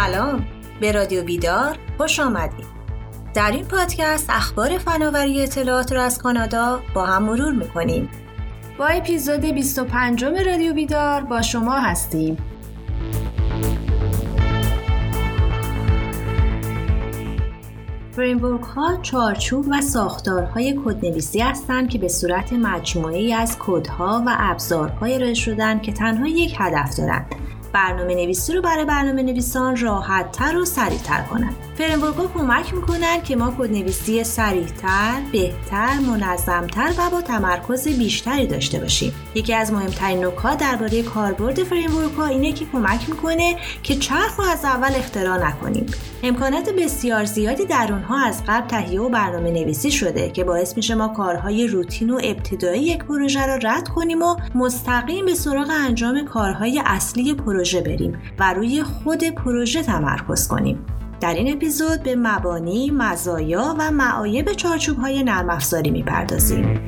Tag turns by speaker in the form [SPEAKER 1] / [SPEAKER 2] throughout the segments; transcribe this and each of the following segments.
[SPEAKER 1] سلام، به رادیو بیدار خوش آمدید. در این پادکست اخبار فناوری اطلاعات را از کانادا با هم مرور می‌کنیم. با اپیزود 25 رادیو بیدار با شما هستیم. فریمورک ها چارچوب و ساختارهای کدنویسی هستند که به صورت مجموعه‌ای از کدها و ابزارهای ارائه شدن که تنها یک هدف دارند: برنامه نویسی رو برای برنامه نویسان راحت تر و سریع تر کنند. فریمورک ها کمک میکنن که ما کدنویسی سریع تر، بهتر، منظم تر و با تمرکز بیشتری داشته باشیم. یکی از مهمترین نکات درباره کاربرد فریمورک ها اینه که کمک میکنه که چرخ رو از اول اختراع نکنیم. امکانات بسیار زیادی در اونها از قبل تهیه و برنامه نویسی شده که باعث میشه ما کارهای روتین و ابتدایی یک پروژه رو رد کنیم و مستقیم به سراغ انجام کارهای اصلی پروژه بریم و روی خود پروژه تمرکز کنیم. در این اپیزود به مبانی، مزایا و معایب چارچوب‌های نرم افزاری می‌پردازیم.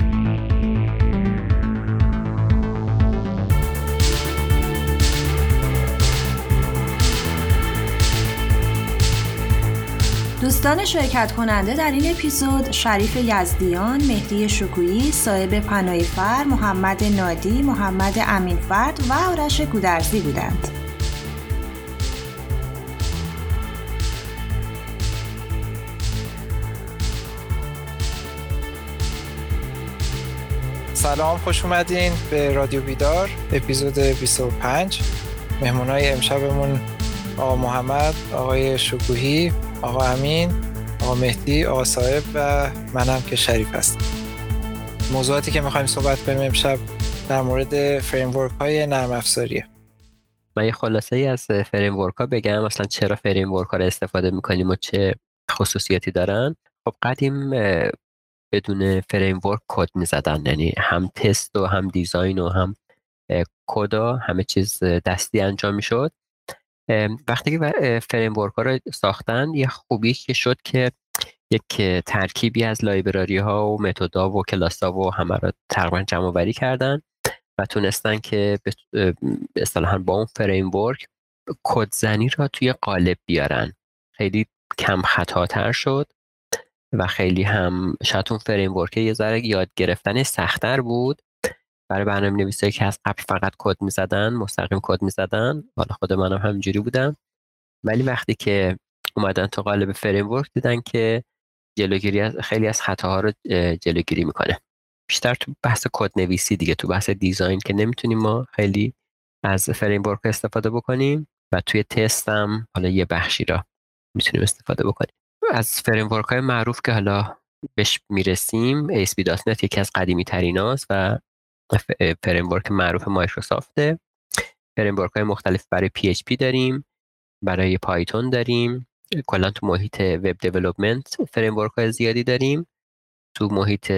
[SPEAKER 1] دوستان شرکت کننده در این اپیزود شریف یزدیان، مهدی شکویی، صاحب پناهیفر، محمد نادی، محمد امینفرد و آرش گودرزی بودند.
[SPEAKER 2] سلام، خوش اومدین به رادیو بیدار اپیزود 25. مهمونای امشبمون آقا محمد، آقای شکوهی، آقا امین، آقا مهدی، آقا صاحب و منم که شریف هستم. موضوعاتی که میخوایم صحبت کنیم امشب در مورد فریمورک های نرم افزاریه.
[SPEAKER 3] من یه خلاصه ای از فریمورک ها بگم، مثلا چرا فریمورک ها رو استفاده میکنیم و چه خصوصیاتی دارن. خب قدیم بدون فریمورک کد میزدن، یعنی هم تست و هم دیزاین و هم کد و همه چیز دستی انجام میشد. وقتی که فریمورک ها رو ساختن، یه خوبی که شد که یک ترکیبی از لایبراری ها و متد ها و کلاس ها و همه رو تقریبا جمع آوری کردن و تونستن که اصطلاحاً با اون فریمورک کد زنی را توی قالب بیارن. خیلی کم خطاتر شد و خیلی هم شاید اون فریمورک یه ذره یاد گرفتن سخت‌تر بود برای برنامه‌نویسایی که از قبل فقط کد می‌زدن، مستقیم کد می‌زدن. حالا خود منم همینجوری بودم، ولی وقتی که اومدن تو قالب فریمورک دیدن که جلوگیری از خیلی از خطاها رو جلوگیری میکنه. بیشتر تو بحث کد نویسی دیگه، تو بحث دیزاین که نمیتونیم ما خیلی از فریمورک استفاده بکنیم و توی تست هم حالا یه بخشی را میتونیم استفاده بکنیم. از فریمورک های معروف که حالا بهش میرسیم، ASP.NET یکی از قدیمی تریناست و فریمورک معروف مایکروسافته. فریمورک های مختلف برای PHP داریم، برای پایتون داریم، کلا تو محیط وب دیولپمنت فریمورک های زیادی داریم، تو محیط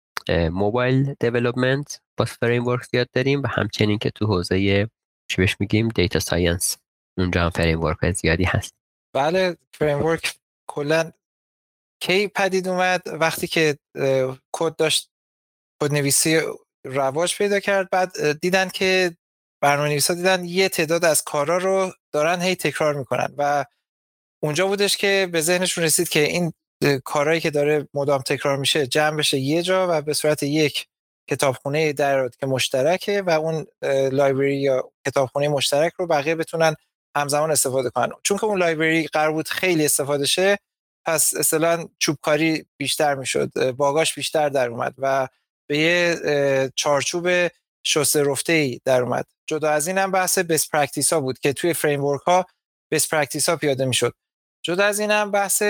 [SPEAKER 3] موبایل دیولپمنت با فریمورک زیاد داریم و همچنین که تو حوزه چی بهش میگیم دیتا ساینس، اونجا هم فریمورک های زیادی هست.
[SPEAKER 2] بله، فریمورک کلا کی پدید اومد؟ وقتی که کد داشت، کد نویسی رواج پیدا کرد، بعد دیدن که برنامه‌نویسا دیدن یه تعداد از کارا رو دارن هی تکرار میکنن و اونجا بودش که به ذهنشون رسید که این کارهایی که داره مدام تکرار میشه جمع بشه یه جا و به صورت یک کتابخونه در که مشترکه و اون لایبرری یا کتابخونه مشترک رو بقیه بتونن همزمان استفاده کنن. چون که اون لایبرری قرار بود خیلی استفاده شه، پس اصلا چوبکاری بیشتر میشد، باگاش بیشتر در اومد و به یه چارچوب شسته رفته‌ای در اومد. جدا از این هم بحث بیس پرکتیس ها بود که توی فریمورک ها بیس پرکتیس ها پیاده میشد. جدا از این هم بحث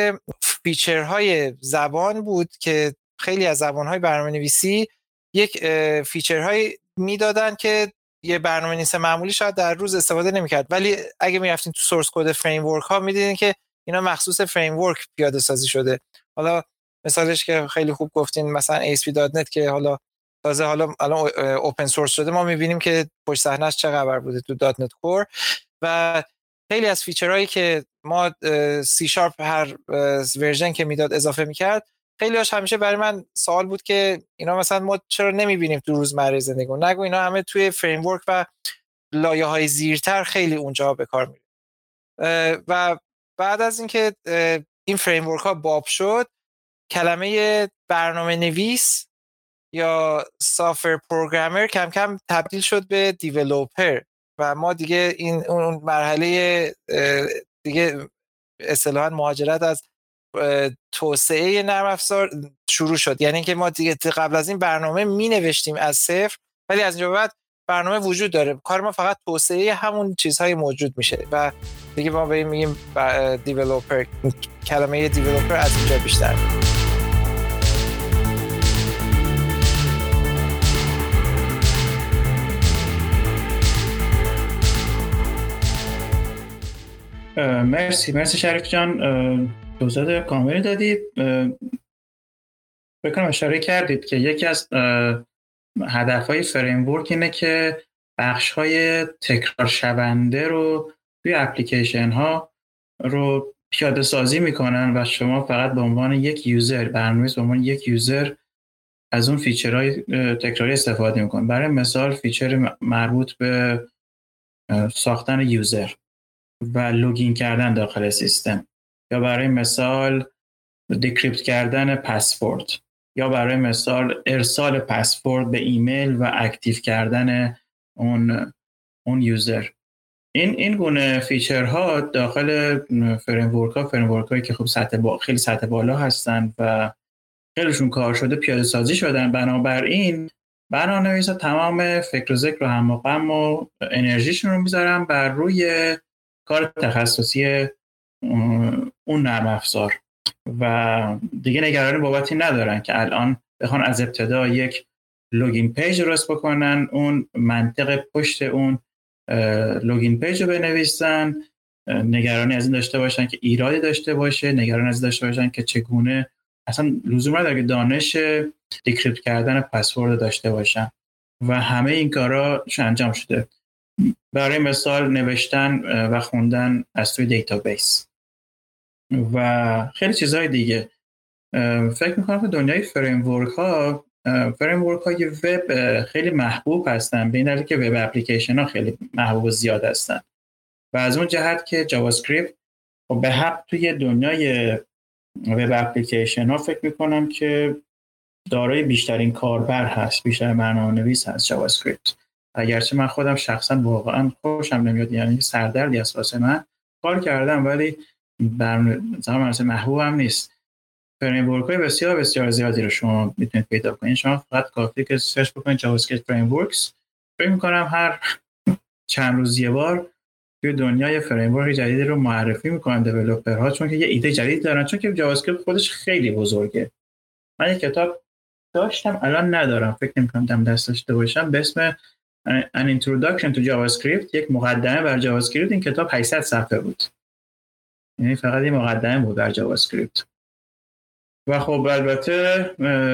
[SPEAKER 2] فیچرهای زبان بود که خیلی از زبانهای برنامه‌نویسی یک فیچرهایی میدادن که یه برنامه‌نویس معمولی شاید در روز استفاده نمی‌کرد، ولی اگه می‌رفتین تو سورس کد فریمورک ها می‌دیدین که اینا مخصوص فریمورک پیاده سازی شده. حالا مثالش که خیلی خوب گفتین، مثلا ASP.NET که حالا تازه الان اوپن سورس شده، ما می‌بینیم که پشت صحنه‌اش چه خبر بوده تو .NET Core و خیلی از فیچرهایی که ما سی شارپ هر ورژن که میداد اضافه میکرد، خیلی هاش همیشه برای من سوال بود که اینا مثلا ما چرا نمیبینیم تو روزمره زندگیمون؟ نگو اینا همه توی فریمورک و لایه‌های زیرتر خیلی اونجا به کار میره. و بعد از اینکه این فریم ورک ها باب شد، کلمه برنامه نویس یا سافر پروگرامر کم کم تبدیل شد به دیولوپر و ما دیگه این اون مرحله دیگه اصطلاحاً مهاجرت از توسعه نرم افزار شروع شد. یعنی اینکه ما دیگه قبل از این برنامه می نوشتیم از صفر، ولی از اینجا بعد برنامه وجود داره، کار ما فقط توسعه همون چیزهای موجود میشه و دیگه ما به این میگیم دیولوپر. کلمه دیولوپر از اینجا بیشتر
[SPEAKER 4] مرسی شریف جان، توضیحات کاملی دادید. فکر کنم اشاره کردید که یکی از هدفهای فریم ورک اینه که بخش‌های تکرار شونده رو توی اپلیکیشن ها رو پیاده سازی میکنن و شما فقط به عنوان یک یوزر، برنامه‌نویس به عنوان یک یوزر از اون فیچرهای تکراری استفاده میکنن. برای مثال فیچر مربوط به ساختن یوزر و لوگین کردن داخل سیستم، یا برای مثال دیکریپت کردن پسورد، یا برای مثال ارسال پسورد به ایمیل و اکتیو کردن اون یوزر. این گونه فیچرها داخل فریم ورک هایی که خب خیلی سطح بالا هستن و خیلیشون کار شده پیاده سازی شدن. بنابراین برنامه‌نویسا تمام فکر و ذکر و هم و غم و انرژیشون رو میذارن بر روی کار تخصصی اون نرم افزار و دیگه نگرانی بابتی ندارن که الان بخوان از ابتدا یک لوگین پیج درست بکنن، اون منطق پشت اون لوگین پیج رو بنویسن، نگرانی از این داشته باشن که ایرادی داشته باشه، نگرانی از این داشته باشن که چگونه، اصلا لزوم نداره که دانش دیکریپت کردن پسورد داشته باشن و همه این کارا انجام شده. برای مثال نوشتن و خوندن از توی دیتابیس و خیلی چیزهای دیگه. فکر میکنم که دنیای فریم ورک های وب خیلی محبوب هستن، به این دلیل که وب اپلیکیشن ها خیلی محبوب و زیاد هستن و از اون جهت که جاوا اسکریپت به حق توی دنیای وب اپلیکیشن ها فکر میکنم که دارای بیشترین کاربر هست، بیشتر برنامه‌نویس هست جاوا اسکریپت. اگرچه من خودم شخصا واقعا خوشم نمیاد، یعنی سردردی است واسه من، کار کردم ولی برنامه محبوبم نیست. فریم ورک های بسیار بسیار زیادی رو شما میتونید پیدا کنید. شما فقط کافیه که سرچ بکنید جاوا اسکریپت فریم ورکس. فکر می‌کنم هر چند روز یه بار توی دنیای فریم ورک جدیدی رو معرفی میکنن دیولپرها، چون که یه ایده جدید دارن، چون که جاوا اسکریپت خودش خیلی بزرگه. من یک کتاب داشتم الان ندارم، فکر نمی‌کنم دم دست داشته باشم، به اسم An Introduction to JavaScript، یک مقدمه بر جاوا اسکریپت. این کتاب 800 صفحه بود، یعنی فقط این مقدمه بود بر جاوا اسکریپت. و خب البته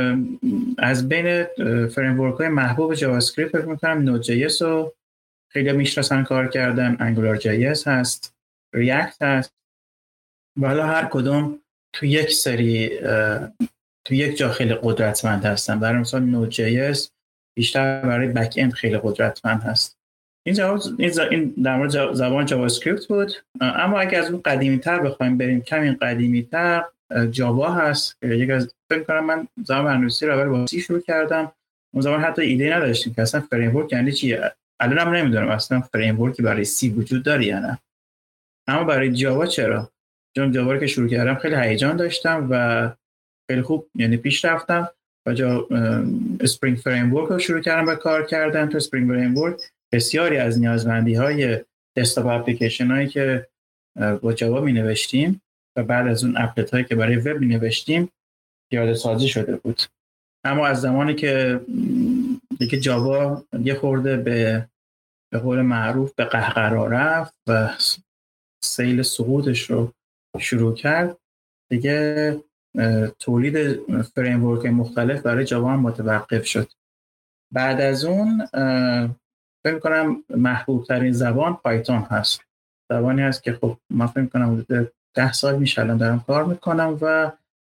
[SPEAKER 4] از بین فریم ورک های محبوب جاوا اسکریپت فکر می‌کنم نود جی اس رو خیلی میشناسن کار کردن، انگولار جی اس هست، ریاکت هست و حالا هر کدوم تو یک سری تو یک جا خیلی قدرتمند هستن. برای مثال نود جی اس بیشتر برای بک اند خیلی قدرتمند هست. این در مورد زبان جاوا اسکریپت بود. اما اگه از اون قدیمی‌تر بخوایم بریم، کمی قدیمی‌تر، جاوا هست. یک از فکر کنم من زبان برنامه‌نویسی رو اول با سی شروع کردم. اون زمان حتی ایده نداشتیم که اصلا فریم ورک یعنی چیه. الانم نمیدونم اصلا فریم ورکی برای سی وجود داره یا نه. اما برای جاوا چرا؟ چون جاوا رو که شروع کردم خیلی هیجان داشتم و خیلی خوب یعنی پیش رفتم و اسپرینگ فریم ورک رو شروع کردم به کار کردن. تو اسپرینگ فریم ورک بسیاری از نیازمندی‌های دسکتاپ اپلیکیشن‌هایی که با جاوا می‌نوشتیم و بعد از اون اپلت‌هایی که برای وب می‌نوشتیم پیاده سازی شده بود. اما از زمانی که دیگه جاوا یه خورده به قول معروف به قهقرا رفت و سیل سقوطش رو شروع کرد، دیگه تولید فریم ورک مختلف برای جاوا هم متوقف شد. بعد از اون فکر می‌کنم محبوب ترین زبان پایتون هست. زبانی هست که خب من فکر می‌کنم حدود 10 سال میشه الان دارم کار میکنم و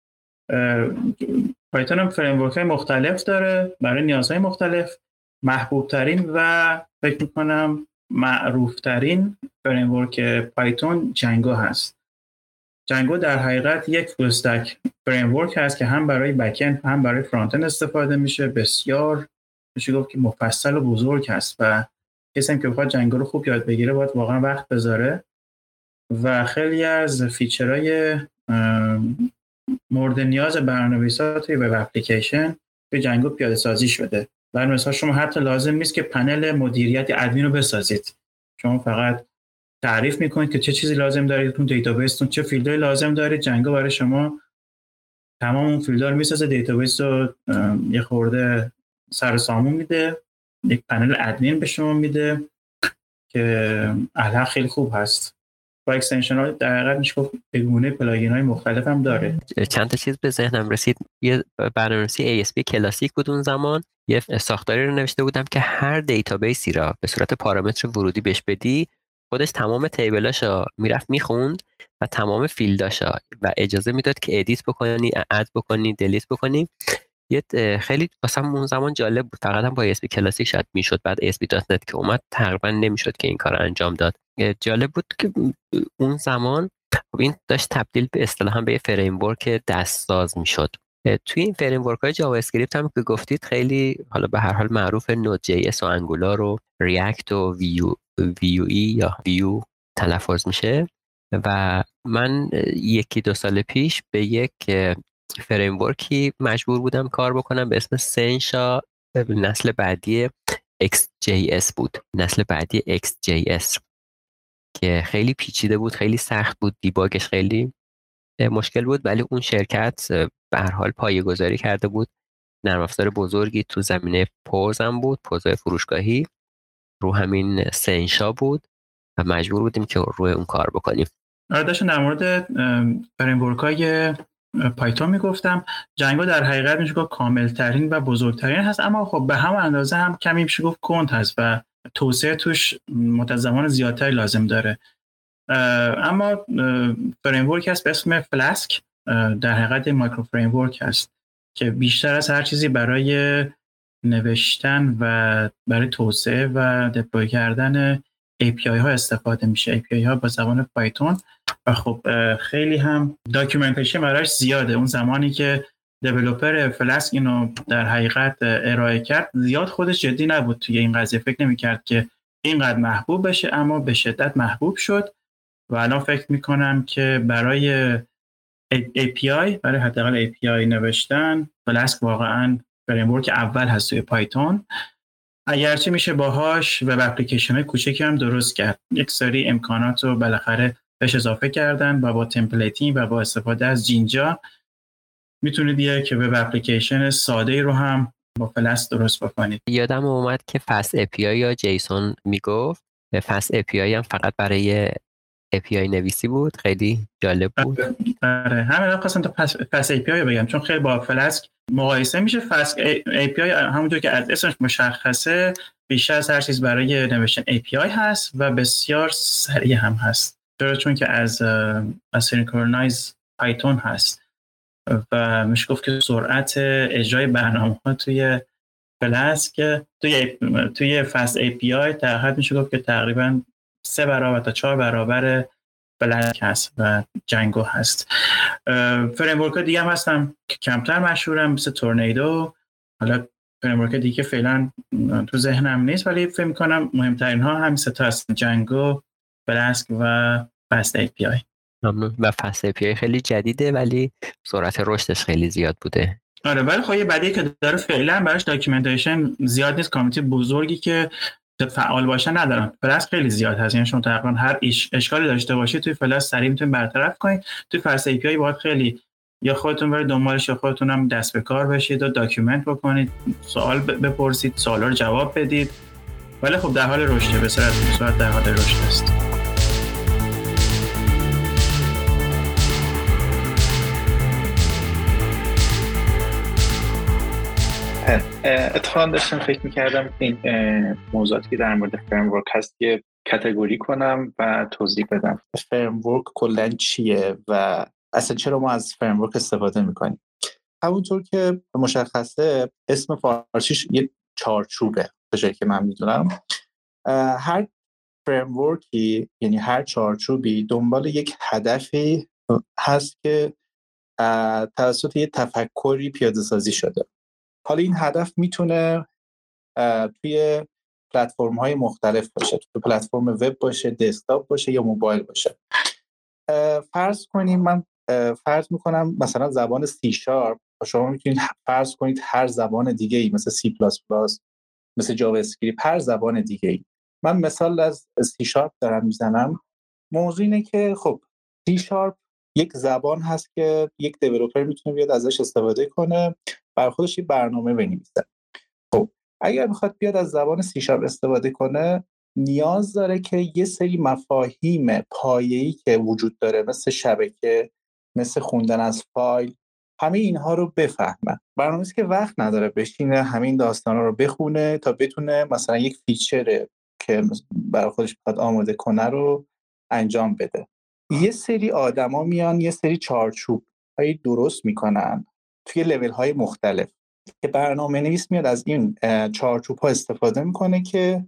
[SPEAKER 4] پایتون هم فریم ورک مختلف داره برای نیازهای مختلف. محبوب ترین و فکر میکنم معروف ترین فریم ورک پایتون جنگو هست. جنگو در حقیقت یک فول استک فریم ورک هست که هم برای بک اند هم برای فرانت اند استفاده میشه. بسیار میشه گفت که مفصل و بزرگ هست و کسی که بخواد جنگو رو خوب یاد بگیره باید واقعا وقت بذاره و خیلی از فیچرهای مورد نیاز برنامه‌نویسا توی وب اپلیکیشن به جنگو پیاده سازی شده. برای مثال شما حتی لازم نیست که پنل مدیریت ادمین رو بسازید. شما فقط تعریف میکنید که چه چیزی لازم دارید تو دیتابیستون، چه فیلدهای لازم دارید. جنگو برای شما تمام اون فیلدها رو میسازه، دیتابیس رو یه خورده سر و سامون میده، یک پنل ادمین به شما میده که الان خیلی خوب هست. با اکستنشن ها در حقیقت میشه گفت بگونه پلاگین های مختلف هم داره.
[SPEAKER 3] چند تا چیز به ذهنم رسید. یه برنامه‌نویسی ASP کلاسیک بود اون زمان، یه ساختاری رو نوشته بودم که هر دیتابیسی را به صورت پارامتر ورودی بهش بدی، خودش تمام تیبلاشو میرفت میخوند و تمام فیلداشو و اجازه میداد که ادیت بکنی، اد بکنی، دلیت بکنی. یه خیلی واسم اون زمان جالب بود. فقط هم با ASP کلاسیک شاید میشد. بعد ASP.NET که اومد تقریبا نمیشد که این کار انجام داد. جالب بود که اون زمان این داشت تبدیل به اصطلاحاً به فریم ورک دستساز میشد. توی این فریم ورک های جاوا اسکریپت هم که گفتید خیلی حالا به هر حال معروف نود جی اس و انگولار و ریاکت و ویو ای یا ویو تلفظ میشه و من 1-2 سال پیش به یک فریم ورکی مجبور بودم کار بکنم به اسم سنشا. نسل بعدی XJS بود، نسل بعدی XJS که خیلی پیچیده بود، خیلی سخت بود، دیباگش خیلی مشکل بود، ولی اون شرکت به هر حال پایه‌گذاری کرده بود. نرم افزار بزرگی تو زمینه پوز هم بود، پوزهای فروشگاهی رو همین سنشا بود و مجبور بودیم که روی اون کار بکنیم.
[SPEAKER 4] داشتم در مورد فریم ورک‌های پایتون میگفتم. جنگو در حقیقت میشه گفت کاملترین و بزرگترین هست، اما خب به هم اندازه هم کمی میشه گفت کند هست و توسعه توش متزمان زیادتری لازم داره. اما فریم ورک هست به اسم فلاسک، در حقیقت مایکرو فریم ورک هست که بیشتر از هر چیزی برای نوشتن و برای توسعه و دپلوی کردن API ها استفاده میشه. API ها با زبان پایتون و خب خیلی هم داکیومنتیشن براش زیاده. اون زمانی که دیولپر فلاسک اینو در حقیقت ارائه کرد زیاد خودش جدی نبود توی این قضیه، فکر نمی‌کرد که اینقدر محبوب بشه، اما به شدت محبوب شد و الان فکر میکنم که برای API، برای حداقل API نوشتن، فلاسک واقعاً فریم ورک اول هست توی پایتون. اگرچه میشه باهاش وب اپلیکیشن های کوچکی هم درست کرد، یک سری امکانات رو بالاخره بهش اضافه کردن و با تمپلیتینگ و با استفاده از جینجا میتونید یک وب اپلیکیشن ساده رو هم با فلاسک درست بکنید.
[SPEAKER 3] یادم اومد که فست API یا جیسون میگفت. فست API هم فقط برای API نویسی بود، خیلی جالب بود.
[SPEAKER 4] آره همین خواستم تا فست API بگم چون خیلی با فلاسک مقایسه میشه. فست API همونطور که از اسمش مشخصه بیشتر از هر چیز برای نوشتن API هست و بسیار سریع هم هست، چون که از اسینکرونایز پایتون هست و میشه گفت که سرعت اجرای برنامه‌ها توی فلاسک توی فست API تقریبا میشه گفت که تقریبا 3 برابر تا 4 برابر فلاسک هست و جنگو هست. فریم ورک دیگه هم هستن که کمتر مشهورن مثل تورنیدو. حالا فریم ورک دیگه فعلا تو ذهنم نیست ولی فکر می‌کنم مهمترین ها همین سه تا هستن: جنگو، فلاسک و فست API.
[SPEAKER 3] ممنون. و فست API خیلی جدیده ولی سرعت رشدش خیلی زیاد بوده.
[SPEAKER 4] آره ولی خب یه بدیهی که داره فعلا براش داکیومنتیشن زیاد نیست، کامیونیتی بزرگی که فعال باشن ندارن. فلاسک خیلی زیاد هست، یعنی شما تقریبا هر اشکالی داشته باشید توی فلاسک سریع میتونید برطرف کنید. توی فست API باید خیلی یا خودتون برید دنبالش یا خودتون هم دست به کار بشید و داکیومنت بکنید، سوال بپرسید، سوالا رو جواب بدید. ولی خب در حال رشده، به صورت در حال رشد است.
[SPEAKER 5] اتفاقا داشتم فکر می‌کردم این موضوعاتی که در مورد فریم ورک هست که کاتگوری کنم و توضیح بدم. فریم ورک کلاً چیه و اصلا چرا ما از فریم ورک استفاده می‌کنیم؟ همونطور که مشخصه اسم فارسیش یه چارچوبه به جایی که من می‌دونم. هر فریمورکی، یعنی هر چارچوبی دنبال یک هدفی هست که توسط یه تفکری پیاده سازی شده. حالا این هدف میتونه توی پلتفرم های مختلف باشه، توی پلتفرم وب باشه، دسکتاپ باشه یا موبایل باشه. فرض کنیم من فرض میکنم مثلا زبان سی شارپ، شما میتونید فرض کنید هر زبان دیگه ای مثل سی پلاس پلاس، مثل جاوا اسکریپت، هر زبان دیگه ای. من مثال از سی شارپ دارم میزنم. موضوع اینه که خب سی شارپ یک زبان هست که یک دیولپر میتونه بیاد ازش استفاده کنه، بر خودش یه برنامه بنویسه. خب اگر بخواد بیاد از زبان سی شارپ استفاده کنه، نیاز داره که یه سری مفاهیم پایه‌ای که وجود داره، مثل شبکه، مثل خوندن از فایل، همه اینها رو بفهمه. برنامه‌نویسی که وقت نداره بشینه همین داستانا رو بخونه تا بتونه مثلا یک فیچر که برای خودش بخواد آماده کنه رو انجام بده. یه سری آدما میان یه سری چارچوب هایی درست میکنن توی لول های مختلف که برنامه نویس میاد از این چارچوب ها استفاده میکنه که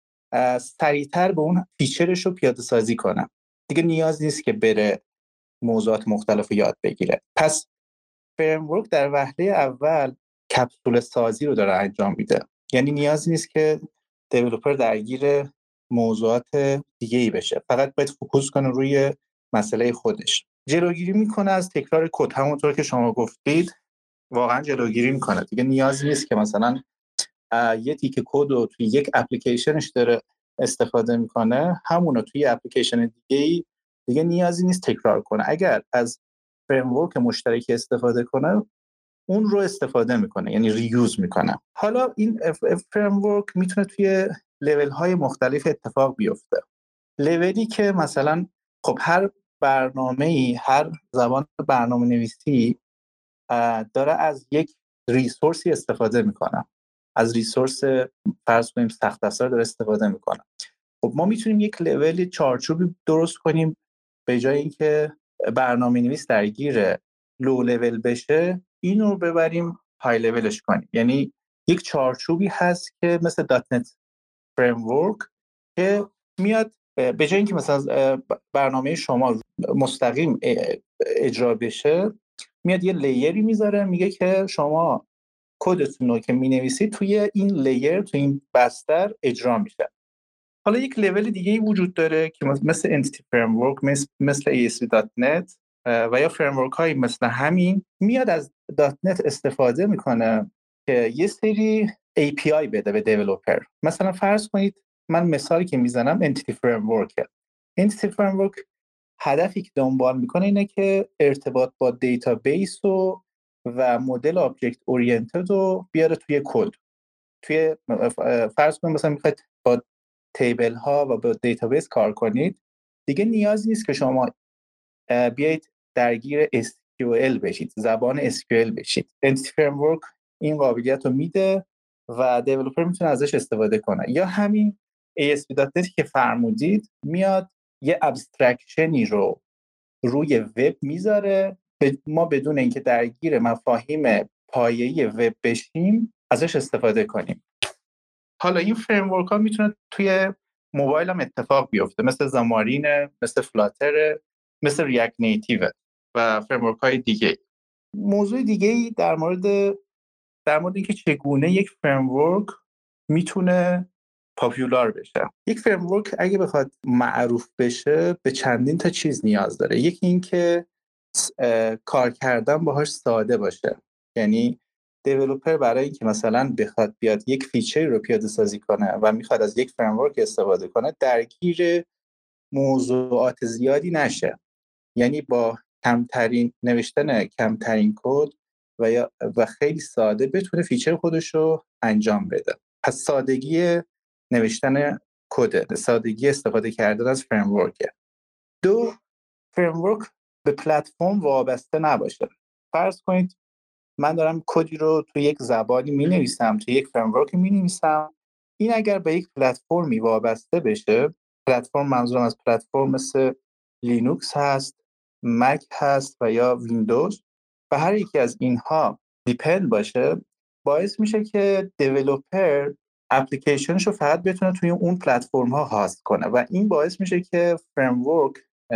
[SPEAKER 5] سریعتر به اون فیچرش رو پیاده سازی کنه. دیگه نیاز نیست که بره موضوعات مختلف رو یاد بگیره. پس فریمورک در وهله اول کپسول سازی رو داره انجام میده، یعنی نیازی نیست که دیولپر درگیر موضوعات دیگه ای بشه، فقط باید فوکوس کنه روی مسئله خودش. جلوگیری میکنه از تکرار کد، همونطور که شما گفتید واقعا جلوگیری میکنه. دیگه نیازی نیست که مثلا یه تیکه کد رو توی یک اپلیکیشنش داره استفاده میکنه، همونو توی اپلیکیشن دیگه نیازی نیست تکرار کنه. اگر از فریمورک مشترکی استفاده کنه، اون رو استفاده میکنه، یعنی ریوز میکنه. حالا این فریمورک میتونه توی لول های مختلف اتفاق بیفته. لولی که مثلا خب هر برنامه‌ای، هر زبان برنامه نویسی داره از یک ریسورسی استفاده میکنه، از ریسورس فرض کنیم سخت افزار داره استفاده میکنه. خب ما میتونیم یک لول چارچوبی درست کنیم، به جای اینکه برنامه نویس درگیر لو لول بشه، این رو ببریم های لولش کنیم. یعنی یک چارچوبی هست که مثل دات نت فریمورک که میاد به جای اینکه مثلا برنامه شما مستقیم اجرا بشه، میاد یه لیری میذاره، میگه که شما کدتون رو که مینویسید توی این لیر، توی این بستر اجرا میشه. حالا یک لول دیگه وجود داره که مثل انتیتی فریمورک، مثل ASP.NET و یا فریمورک هایی مثل همین، میاد از .NET استفاده میکنه که یه سری API بده به دیولپر. مثلا فرض کنید من مثالی که میزنم انتیتی فریمورکه. انتیتی فریمورک هدفی که دنبال میکنه اینه که ارتباط با دیتابیس و مدل آبجکت اورینتد رو بیاره توی کد. توی فرض کنید مثلا میخواید با تیبل ها و با دیتابیس کار کنید، دیگه نیاز نیست که شما بیایید درگیر SQL بشید، زبان SQL بشید. انتیتی فریمورک این قابلیت رو میده و دیولپر میتونه ازش استفاده کنه. یا همین ASP.NET که فرمودید، میاد یه ابسترکشنی رو روی وب میذاره، ما بدون اینکه درگیر مفاهیم پایه‌ای وب بشیم ازش استفاده کنیم. حالا این فریمورک ها میتونه توی موبایل هم اتفاق بیفته، مثل زامارین، مثل فلاتر، مثل ریاکت نیتیو و فریمورک های دیگه. موضوع دیگه ای در مورد اینکه چگونه یک فریمورک میتونه پاپولار بشه. یک فریمورک اگه بخواد معروف بشه به چندین تا چیز نیاز داره. یکی این که کار کردن باهاش ساده باشه، یعنی دیولپر برای اینکه مثلا بخواد بیاد یک فیچری رو پیاده سازی کنه و میخواد از یک فریمورک استفاده کنه، درگیر موضوعات زیادی نشه، یعنی با نوشتن کمترین کد و خیلی ساده بتونه فیچر خودش رو انجام بده. پس سادگی نوشتن کد، سادگی استفاده کردن از فریمورک. دو، فریمورک به پلتفرم وابسته نباشه. فرض کنید من دارم کدی رو توی یک زبانی می‌نویسم، توی یک فریمورک می‌نویسم، این اگر به یک پلتفرمی وابسته بشه، پلتفرم منظورم از پلتفرم مثل لینوکس هست، مک هست و یا ویندوز، و هر یکی از اینها دیپند باشه، باعث میشه که دیولپر اپلیکیشنش رو فقط بتونه توی اون پلتفرم ها هاست کنه و این باعث میشه که فریم ورک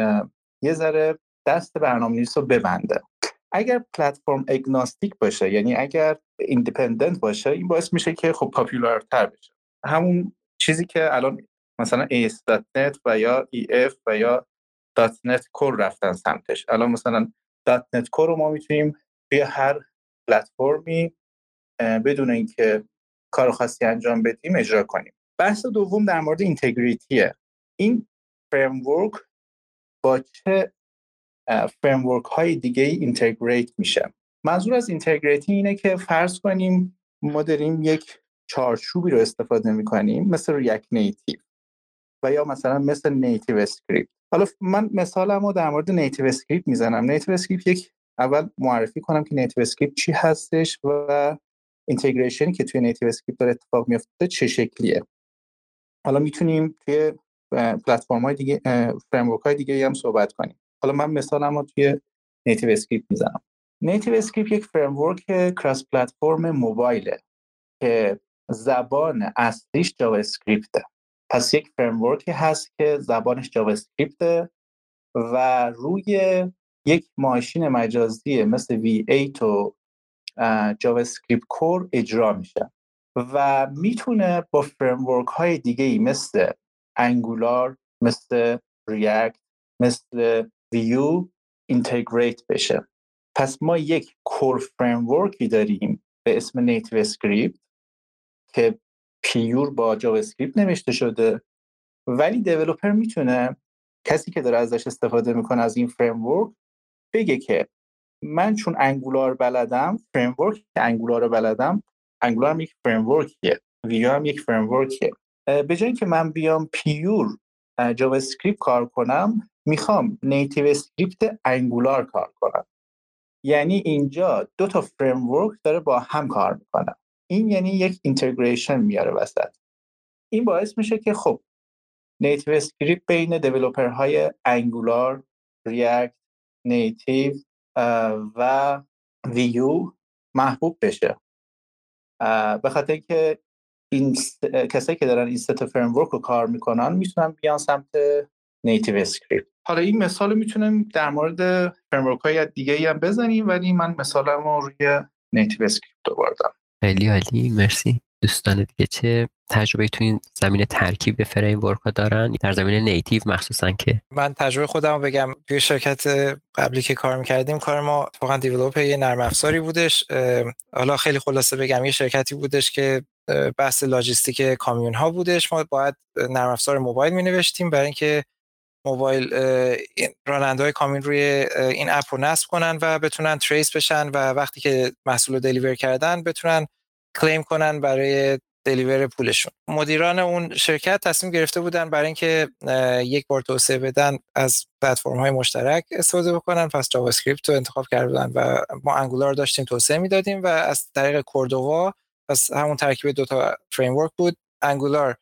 [SPEAKER 5] یه ذره دست برنامه‌نویس رو ببنده. اگر پلتفرم اگنوستیک باشه، یعنی اگر ایندیپندنت باشه، این باعث میشه که خب پاپولارتر بشه. همون چیزی که الان مثلا AS.NET و یا EF و یا .NET Core رفتن سمتش. الان مثلا .NET Core رو ما میتونیم توی هر پلتفرمی بدون اینکه کار خاصی انجام بدیم اجرا کنیم. بحث دوم در مورد اینتگریتیه. این فریم ورک با چه فریم ورک های دیگه اینتگریت میشه؟ منظور از اینتگریتی اینه که فرض کنیم ما داریم یک چارچوبی رو استفاده میکنیم مثل ریاکت نیتیو و یا مثلا مثل نیتیو اسکریپت. حالا من مثالمو در مورد نیتیو اسکریپت میزنم. نیتیو اسکریپت یک اول معرفی کنم که نیتیو اسکریپت چی هستش و اینتگریشنی که توی نیتیو اسکریپت داره اتفاق میفته چه شکلیه. حالا میتونیم توی پلتفرم‌های دیگه، فریم ورک‌های دیگه هم صحبت کنیم. حالا من مثالمو توی نیتیو اسکریپت میزنم. نیتیو اسکریپت یک فریم ورک کراس پلتفرم موبایله که زبان اصلیش جاوا اسکریپته. پس یک فریم ورکی هست که زبانش جاوا اسکریپته و روی یک ماشین مجازی مثل V8 و جاوا اسکریپت کور اجرا میشه و میتونه با فریم ورک های دیگه‌ای مثل انگولار، مثل ریاکت، مثل ویو اینتگریت بشه. پس ما یک کور فریم ورکی داریم به اسم نیتیو اسکریپت که پیور با جاوا اسکریپت نوشته شده، ولی دیولپر میتونه، کسی که داره ازش استفاده میکنه از این فریم ورک، بگه که من چون انگولار بلدم، فریم ورک انگولار رو بلدم، انگولار هم یک فریم ورکیه، ویو هم یک فریم ورکیه، به جای اینکه من بیام پیور جاوا اسکریپت کار کنم، میخوام نیتیو اسکریپت انگولار کار کنم. یعنی اینجا دو تا فریم ورک داره با هم کار میکنه. این یعنی یک اینتگریشن میاره وسط. این باعث میشه که خب نیتیو اسکریپت بین دیولپرهای انگولار، ریاکت، نیتیو و ویو محبوب بشه. به خاطر اینکه این کسایی که دارن این ست فریم ورک رو کار میکنن میتونن بیان سمت نیتیو اسکریپت. حالا این مثال میتونیم در مورد فریم ورک های دیگه هم بزنیم، ولی من مثالم رو روی نیتیو اسکریپت آوردم.
[SPEAKER 3] خیلی عالی، مرسی. دوستان دیگه چه تجربه تو این زمینه ترکیب فریم ورک ها دارن در زمینه نیتیو مخصوصا؟ که
[SPEAKER 2] من تجربه خودم رو بگم، توی شرکت قبلی که کار میکردیم، کار ما واقعا دیولپ یه نرم افزاری بودش. حالا خیلی خلاصه بگم، یه شرکتی بودش که بحث لاجستیک کامیون ها بودش. ما باید نرم افزار موبایل می نوشتیم برای اینکه موبایل راننده‌های کامیون روی این اپ رو نصب کنن و بتونن تریس بشن و وقتی که محصول رو دلیور کردن بتونن کلیم کنن برای دلیور پولشون. مدیران اون شرکت تصمیم گرفته بودن برای اینکه یک بار توسعه بدن از پلتفرم‌های مشترک استفاده بکنن، پس جاوا اسکریپت رو انتخاب کردن و ما انگولار داشتیم توسعه میدادیم و از طریق کوردووا، پس همون ترکیب دو تا فریم ورک بود. انگولار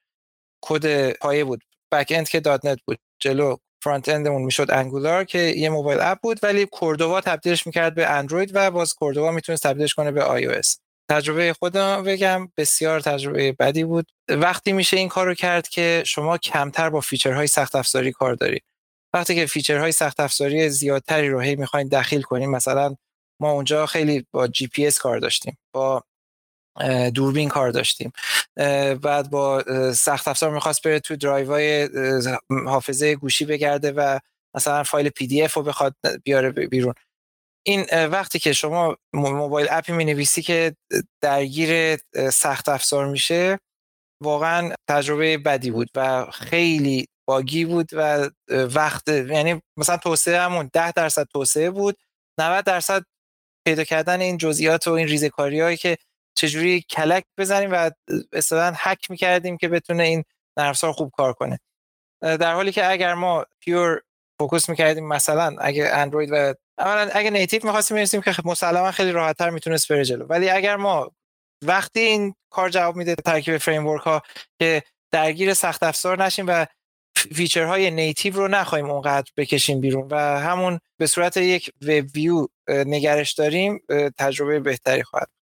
[SPEAKER 2] کد پایه بود، بک اند که دات نت بود، جلو فرانت اندمون میشد انگولار که یه موبایل اپ بود، ولی کوردووا تبدیلش میکرد به اندروید و باز کوردووا میتونست تبدیلش کنه به آی او اس. تجربه خودم بگم بسیار تجربه بدی بود. وقتی میشه این کارو کرد که شما کمتر با فیچرهای سخت افزاری کار دارید. وقتی که فیچرهای سخت افزاری زیادتری رو هی میخواین دخیل کنین، مثلا ما اونجا خیلی با جی پی اس کار داشتیم، با دوربین کار داشتیم، بعد با سخت افزار میخواست بره تو درایوهای حافظه گوشی بگرده و مثلا فایل پی دی اف رو بخواد بیاره بیرون. این وقتی که شما موبایل اپی مینویسی که درگیر سخت افزار میشه، واقعا تجربه بدی بود و خیلی باگی بود و وقت، یعنی مثلا توسعه همون 10% توسعه بود، 90% پیدا کردن این جزئیات و این ریزه‌کاری‌هایی که چجوری کلک بزنیم و اصلا هک می‌کردیم که بتونه این نرم افزار خوب کار کنه. در حالی که اگر ما پیور فوکوس می‌کردیم، مثلا اگه اندروید و اولا اگه نیتیو می‌خواستیم بنویسیم که مسلماً خیلی راحت‌تر میتونست بره جلو، ولی اگر ما وقتی این کار جواب میده ترکیب فریم ورک‌ها که درگیر سخت افزار نشیم و فیچرهای نیتیو رو نخوایم اونقدر بکشیم بیرون و همون به صورت یک وب ویو نگرش داریم، تجربه بهتری خواهد.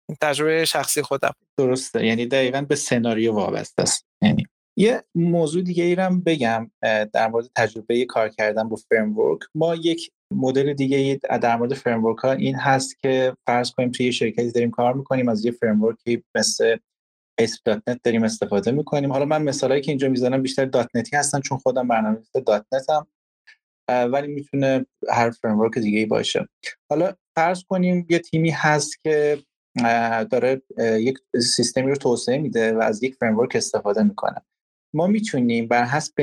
[SPEAKER 2] تجربه شخصی خودم.
[SPEAKER 5] درسته، یعنی دقیقاً به سناریو وابسته است. یعنی یه موضوع دیگه ای رو بگم در مورد تجربه کار کردن با فریم ورک. ما یک مدل دیگه در مورد فریم ورک ها این هست که فرض کنیم توی یه شرکتی داریم کار میکنیم، از یه فریم ورکی مثل ASP.NET داریم استفاده میکنیم. حالا من مثالایی که اینجا میزنم بیشتر دات نتی هستن چون خودم برنامه‌نویس دات نتم، ولی میتونه هر فریم ورک دیگه ای باشه. حالا فرض کنیم یه تیمی هست که داره یک سیستمی رو توسعه میده و از یک فریم ورک استفاده میکنه. ما میتونیم بر حسب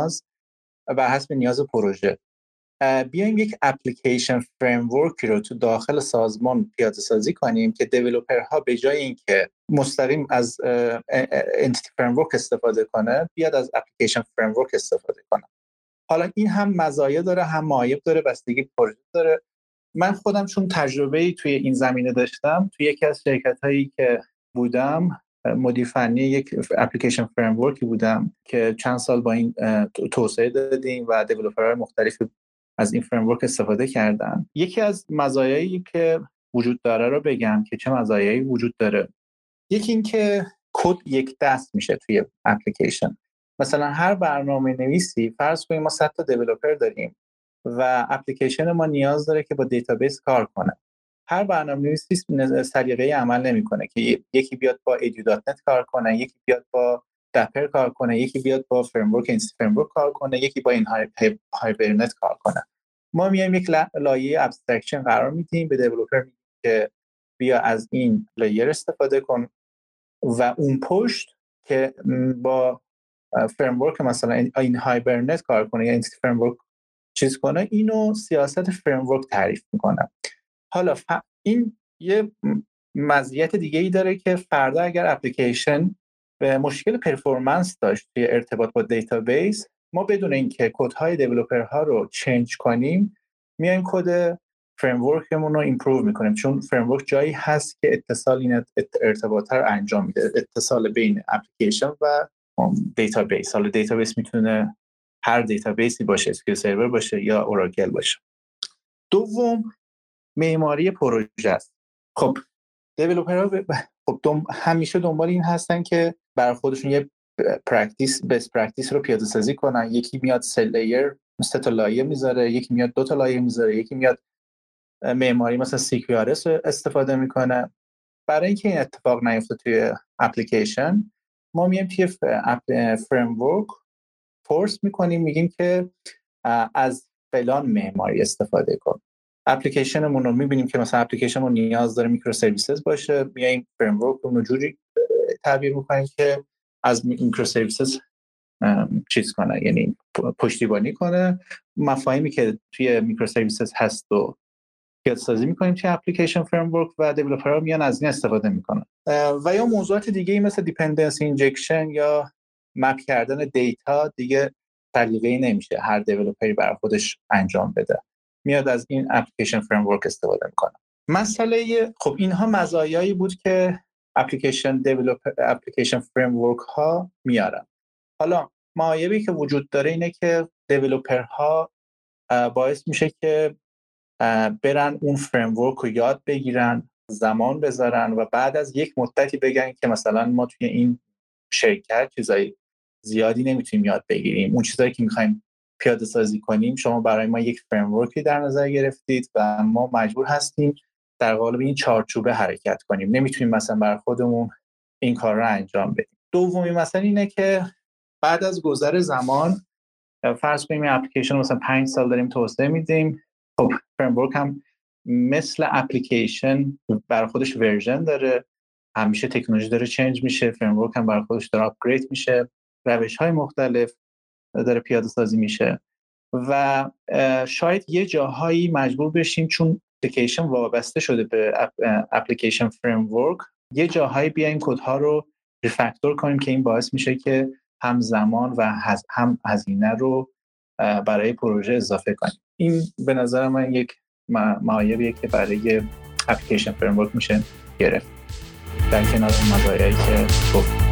[SPEAKER 5] نیاز پروژه بیایم یک اپلیکیشن فریم ورک رو تو داخل سازمان پیاده سازی کنیم که دیولپرها به جای اینکه مستقیم از انتیتی فریم ورک استفاده کنه بیاد از اپلیکیشن فریم ورک استفاده کنه. حالا این هم مزایا داره هم معایب داره، بستگی پروژه داره. من خودم چون تجربه‌ای توی این زمینه داشتم، توی یکی از شرکت‌هایی که بودم مدیر فنی یک اپلیکیشن فریم ورکی بودم که چند سال با این توسعه دادیم و دیولپرهای مختلفی از این فریم ورک استفاده کردن. یکی از مزایایی که وجود داره رو بگم که چه مزایایی وجود داره. یکی این که کد یک دست میشه توی اپلیکیشن. مثلا هر برنامه نویسی فرض کنیم ما 100 تا دیولپر داریم و اپلیکیشن ما نیاز داره که با دیتابیس کار کنه. هر برنامه‌نویسی سلیقه‌ای عمل نمی‌کنه که یکی بیاد با edu.net کار کنه، یکی بیاد با دپر کار کنه، یکی بیاد با فریم ورک انسی فریم ورک کار کنه، یکی با این هایبرنت کار کنه. ما میایم یک لایه ابسترکشن قرار میدیم به دیولپر، میگیم که بیا از این لایر استفاده کن و اون پشت که با فریم ورک مثلا این هایبرنت کار کنه یا انسی فریم ورک چیز کنه، اینو سیاست فریم ورک تعریف میکنه. حالا این یه مزیت دیگه ای داره که فردا اگر اپلیکیشن به مشکل پرفورمنس داشت توی ارتباط با دیتابیس، ما بدون اینکه کدهای دیولپرها رو چنج کنیم میایم کد فریم ورکمون رو ایمپروو میکنیم، چون فریم ورک جایی هست که اتصال این ارتباط رو انجام میده، اتصال بین اپلیکیشن و دیتابیس. حالا دیتابیس میتونه هر دیتابیسی باشه، اسکیل سرور باشه یا اوراکل باشه. دوم معماری پروژه است. خب دیولپرها همیشه دنبال این هستن که برای خودشون یه بست پرکتیس رو پیاده سازی کنن. یکی میاد 3 تا لایه میذاره، یکی میاد 2 تا لایه میذاره، یکی میاد معماری مثلا CQRS رو استفاده میکنه. برای اینکه این اتفاق نیفته توی اپلیکیشن، ما میایم توی فریم ورک فورس میکنیم، میگیم که از فلان معماری استفاده کن. اپلیکیشنمون رو میبینیم که مثلا اپلیکیشنمون نیاز داره میکرو سرویسز باشه، میایم فریم ورک رو جوری تعبیر میکنیم که از میکرو سرویسز چیز کنه، یعنی پشتیبانی کنه. مفاهیمی که توی میکرو سرویسز هست و پیاده سازی میکنیم توی اپلیکیشن فریم ورک و دیولپرها میان از این استفاده میکنن. و یا موضوعات دیگه مثل دیپندنسی اینجکشن یا مپ کردن دیتا دیگه سلیقه‌ای نمیشه هر دیولپری برای خودش انجام بده، میاد از این اپلیکیشن فریم ورک استفاده میکنه. مسئله خب اینها مزایایی بود که اپلیکیشن فریم ورک ها میارن. حالا معایبی که وجود داره اینه که دیولپرها باعث میشه که برن اون فریم ورک رو یاد بگیرن، زمان بذارن و بعد از یک مدتی بگن که مثلا ما توی این شرکت چیزای زیادی نمیتونیم یاد بگیریم، اون چیزایی که میخوایم پیاده سازی کنیم شما برای ما یک فریم ورکی در نظر گرفتید و ما مجبور هستیم در قالب این چارچوبه حرکت کنیم، نمیتونیم مثلا برای خودمون این کار رو انجام بدیم. دومی مثلا اینه که بعد از گذر زمان فرض کنیم این اپلیکیشن مثلا 5 سال داریم توسعه میدیم، خب فریم ورک هم مثل اپلیکیشن برای خودش ورژن داره، همیشه تکنولوژی داره چنج میشه، فریم ورک هم برای خودش داره آپگرید میشه، روش‌های مختلف داره پیاده سازی میشه و شاید یه جاهایی مجبور بشیم چون اپلیکیشن وابسته شده به اپلیکیشن فریم ورک، یه جاهایی بیایم کدها رو ریفکتور کنیم که این باعث میشه که هم زمان و هم هزینه رو برای پروژه اضافه کنیم. این به نظر من یک معایبیه که برای اپلیکیشن فریم ورک میشه گرفت در کنار اون مزایایی که گفت.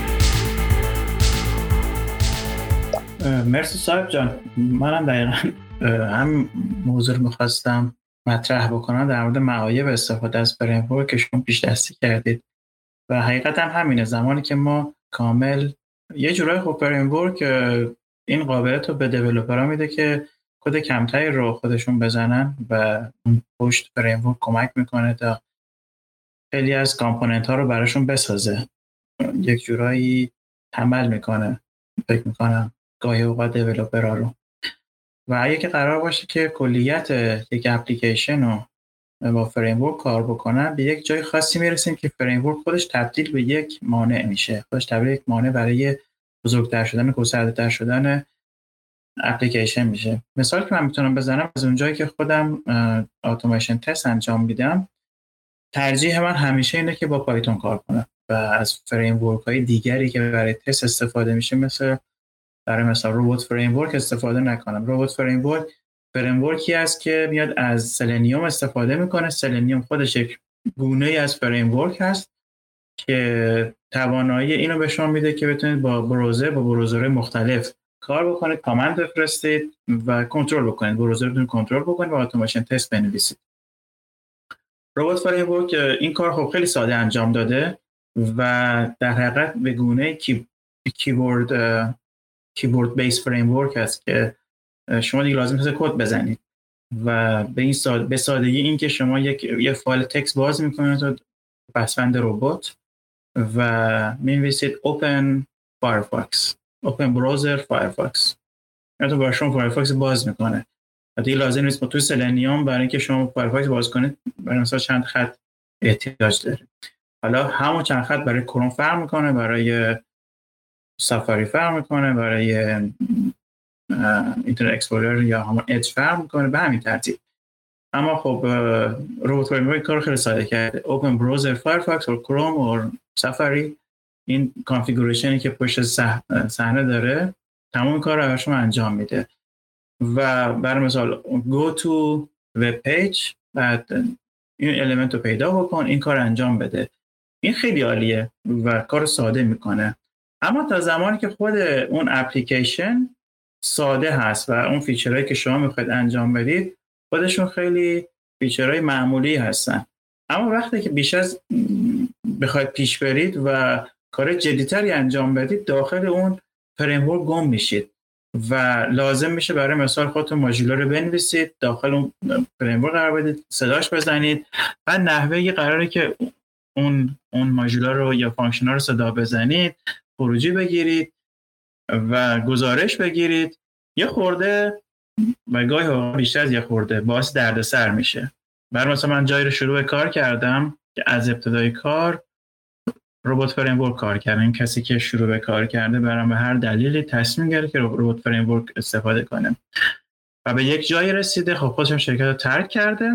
[SPEAKER 4] مرسی صاحب جان. منم دقیقا هم موضوع رو میخواستم مطرح بکنم در مورد معایب استفاده از فریم ورک که شما پیش دستی کردید و حقیقت هم همینه. زمانی که ما کامل یه جورای خب فریم ورک این قابلیت رو به دیولپرها میده که کد کمتری رو خودشون بزنن و اون پشت فریم ورک کمک میکنه تا خیلی از کامپوننت ها رو براشون بسازه، یک جورایی تنبل میکنه فکر میکنم گاهی اوقات دیولپرها رو. و اگه که قرار باشه که کلیت یک اپلیکیشن رو با فریم ورک کار بکنن، به یک جای خاصی میرسیم که فریم ورک خودش تبدیل به یک مانع میشه، خودش تبدیل به یک مانع برای بزرگتر شدن، گسترده‌تر شدن اپلیکیشن میشه. مثال که من میتونم بزنم از اونجایی که خودم اتوماسیون تست انجام میدم، ترجیح من همیشه اینه که با پایتون کار کنم و از فریم ورک های دیگری که برای تست استفاده میشه برای مثلا ربات فریم ورک استفاده نکنم. ربات فریم ورکی است که میاد از سلنیوم استفاده میکنه. سلنیوم خودش یک گونه ای از فریم ورک هست که توانایی اینو به شما میده که بتونید با بروزر مختلف کار بکنید، کامند بفرستید و کنترل بکنید، بروزرتون کنترل بکنید و اتوماسیون تست بنویسید. ربات فریم ورک این کار خب خیلی ساده انجام داده و در حقیقت به گونه کیبورد بیس فریم ورک است که شما دیگه لازم نیست کد بزنید و به سادگی این که شما یک فایل تکست باز میکنید تو پسوند ربات و می‌نویسید open firefox open browser firefox، تو براشون فایرفاکس باز میکنه و دیگه لازم نیست با توی سلنیوم برای اینکه شما فایرفاکس باز کنید برای مثلا چند خط احتیاج دارید. حالا همون چند خط برای کروم فرق میکنه، برای سافاری فرق میکنه، برای اینترنت اکسپلورر یا همون ادج فرق میکنه به همین ترتیب. اما خب ربات فریم ورک کار خیلی ساده کرده. اوپن براوزر فایرفاکس و کروم و سافاری، این کانفیگوریشنی که پشت صحنه داره تمام کار رو براشون انجام میده و برای مثال go to web page بعد این المنت رو پیدا بکن این کار انجام بده. این خیلی عالیه و کار ساده میکنه. اما تا زمانی که خود اون اپلیکیشن ساده هست و اون فیچرهایی که شما میخواید انجام بدید خودشون خیلی فیچرهای معمولی هستن، اما وقتی که بیش از بخواید پیش برید و کار جدی‌تری انجام بدید داخل اون فریم ورک گم میشید و لازم میشه برای مثال خودتون ماژولا رو بنویسید، داخل اون فریم ورک قرار بدید، صداش بزنید، بعد نحوهی قراره که اون ماژولا رو یا فانکشن رو صدا بزنید، خروجی بگیرید و گزارش بگیرید. یه خورده و گاهی بیشتر از یه خورده باعث دردسر میشه. برای مثلا من جایی رو شروع کار کردم که از ابتدای کار ربات فریم ورک کار کردم. این کسی که شروع به کار کرده برام به هر دلیلی تصمیم گرفت که ربات فریم ورک استفاده کنه و به یک جایی رسیده. خب خودش شرکت رو ترک کرده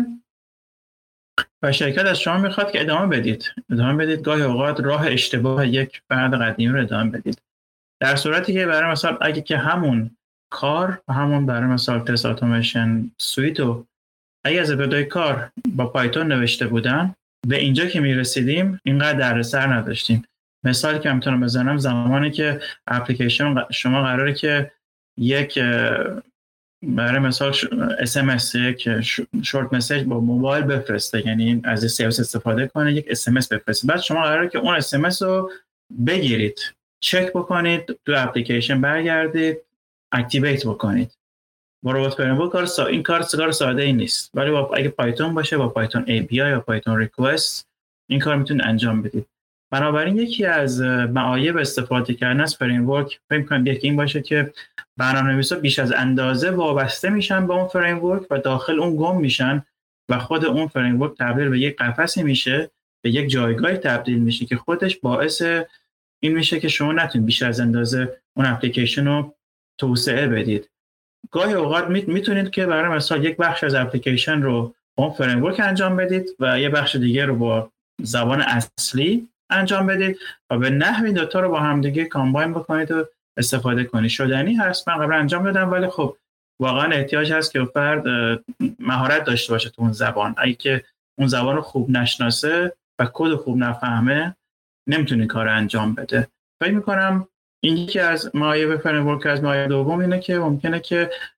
[SPEAKER 4] و شرکت از شما میخواد که ادامه بدید. گاهی اوقات راه اشتباه یک فرد قدیمی رو ادامه بدید، در صورتی که برای مثال اگه که همون کار و همون برای مثال تست اتوماسیون سویت رو اگه از ابتدای کار با پایتون نوشته بودن به اینجا که میرسیدیم اینقدر دردسر نداشتیم. مثالی که میتونم بزنم زمانی که اپلیکیشن شما قراره که یک برای مثال SMS یک شورت مسیج با موبایل بفرسته، یعنی از سرویس استفاده کنه یک SMS بفرسته، بعد شما قراره که اون SMS رو بگیرید، چک بکنید، تو اپلیکیشن برگردید، اکتیویت بکنید. با ربات فریم ورک این کار ساده ای نیست، ولی اگه پایتون باشه با پایتون API یا پایتون ریکوست این کار میتونید انجام بدید. بنابراین یکی از معایب استفاده کردن از فریم ورک فکر می‌کنم یکی این باشه که برنامه‌نویسا بیش از اندازه وابسته میشن به اون فریم ورک و داخل اون گم میشن و خود اون فریم ورک تبدیل به یک قفسی میشه، به یک جایگاهی تبدیل میشه که خودش باعث این میشه که شما نتونید بیش از اندازه اون اپلیکیشن رو توسعه بدید. گاهی اوقات میتونید که برای مثال یک بخش از اپلیکیشن رو با فریم ورک انجام بدید و یه بخش دیگه رو با زبان اصلی انجام بدید و به نحوی دوتا رو با هم دیگه کامباین بکنید و استفاده کنید. شدنی هست، من قبلا انجام دادم، ولی خب واقعا احتیاج هست که فرد مهارت داشته باشه تو اون زبان. اگه که اون زبان رو خوب نشناسه و کد خوب نفهمه نمیتونه کار انجام بده. فکر می‌کنم این یکی از معایب فریم ورک. از معایب دوم اینه که ممکنه که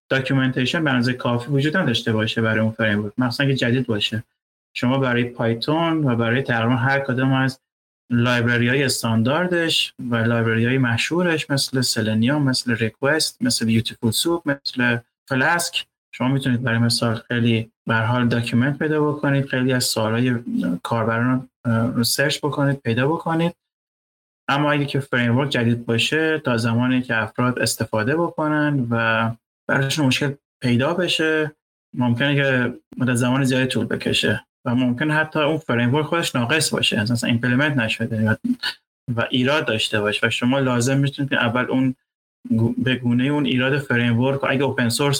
[SPEAKER 4] داکیومنتیشن به اندازه کافی وجود نداشته باشه برای اون فریم ورک، مثلا که جدید باشه. شما برای پایتون و برای تقریبا هر کدوم از لایبرری‌های استانداردش و لایبرری‌های مشهورش مثل سلنیوم، مثل ریکوست، مثل بیوتیفول سوپ، مثل فلاسک، شما میتونید برای مثال خیلی به هر حال داکیومنت پیدا بکنید، خیلی از سوالای کاربران رو سرچ بکنید، پیدا بکنید. اما اگه که فریم ورک جدید باشه، تا زمانی که افراد استفاده بکنن و براشون مشکل پیدا بشه، ممکنه که مدت زمان زیادی طول بکشه و ممکنه حتی اون فریم ورک خودش ناقص باشه، اصلا ایمپلمنت نشده و ایراد داشته باشه و شما لازم میتونید که اول اون به گونه اون ایراد فریم ورک، اگه اوپن سورس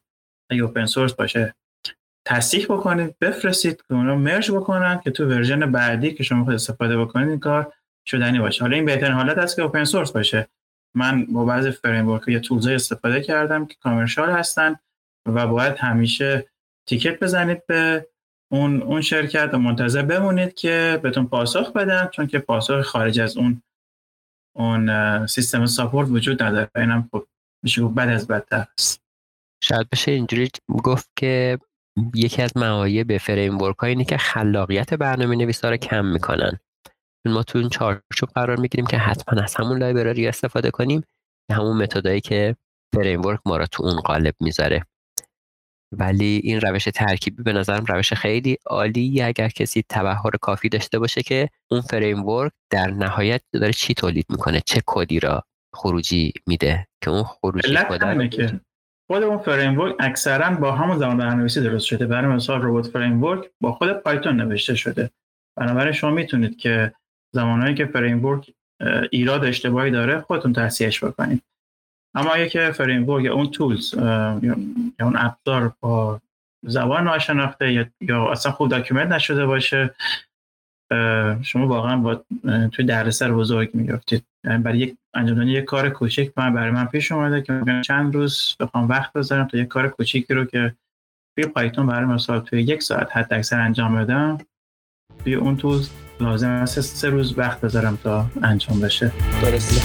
[SPEAKER 4] باشه تصدیق بکنید، بفرستید که اونا مرج بکنن که تو ورژن بعدی که شما خود استفاده بکنید این کار شدنی باشه. حالا این بهترین حالت است که اوپن سورس باشه. من با بعضی فریم ورک یا تولزای استفاده کردم که کامرشال هستن و باید همیشه تیکت بزنید به اون شرکت و منتظر بمونید که بهتون پاسخ بدن، چون که پاسخ خارج از اون سیستم ساپورت وجود نداره. اینم خب میشه بد از بدتر است.
[SPEAKER 3] شاید بشه اینجوری گفت که یکی از معایب فریم ورک ها اینه که خلاقیت برنامه‌نویسا رو کم میکنن. ما تو این چارچوب قرار میگیریم که حتما از همون لایبرری استفاده کنیم، همون متدایی که فریم ورک ما رو تو اون قالب میذاره. ولی این روش ترکیبی به نظرم روش خیلی عالیه اگر کسی تبحر کافی داشته باشه که اون فریم ورک در نهایت داره چی تولید میکنه، چه کدی را خروجی میده که اون خروجی کد
[SPEAKER 4] که خود اون فریم ورک اکثرا با همون زبان برنامه‌نویسی درست شده. برای مثال ربات فریم ورک با خود پایتون نوشته شده. بنابراین شما میتونید که زمانهایی که فریم ورک ایراد اشتباهی داره خودتون تصحیحش بکنید. اما اگه که فریم ورک یا اون تولز یا اون ابزار با زبان ناشناخته یا اصلا خوب داکیومنت نشده باشه، شما واقعا با توی دردسر بزرگ میافتید. یعنی برای یک انجام دادن یک کار کوچیک برای من پیش اومده که ممکنه چند روز بخوام وقت بذارم تا یک کار کوچیکی رو که توی پایتون برای مثال توی 1 ساعت حد اکثر انجام بدم، توی اون تولز لازم است 3 روز وقت بذارم تا انجام بشه.
[SPEAKER 5] درسته.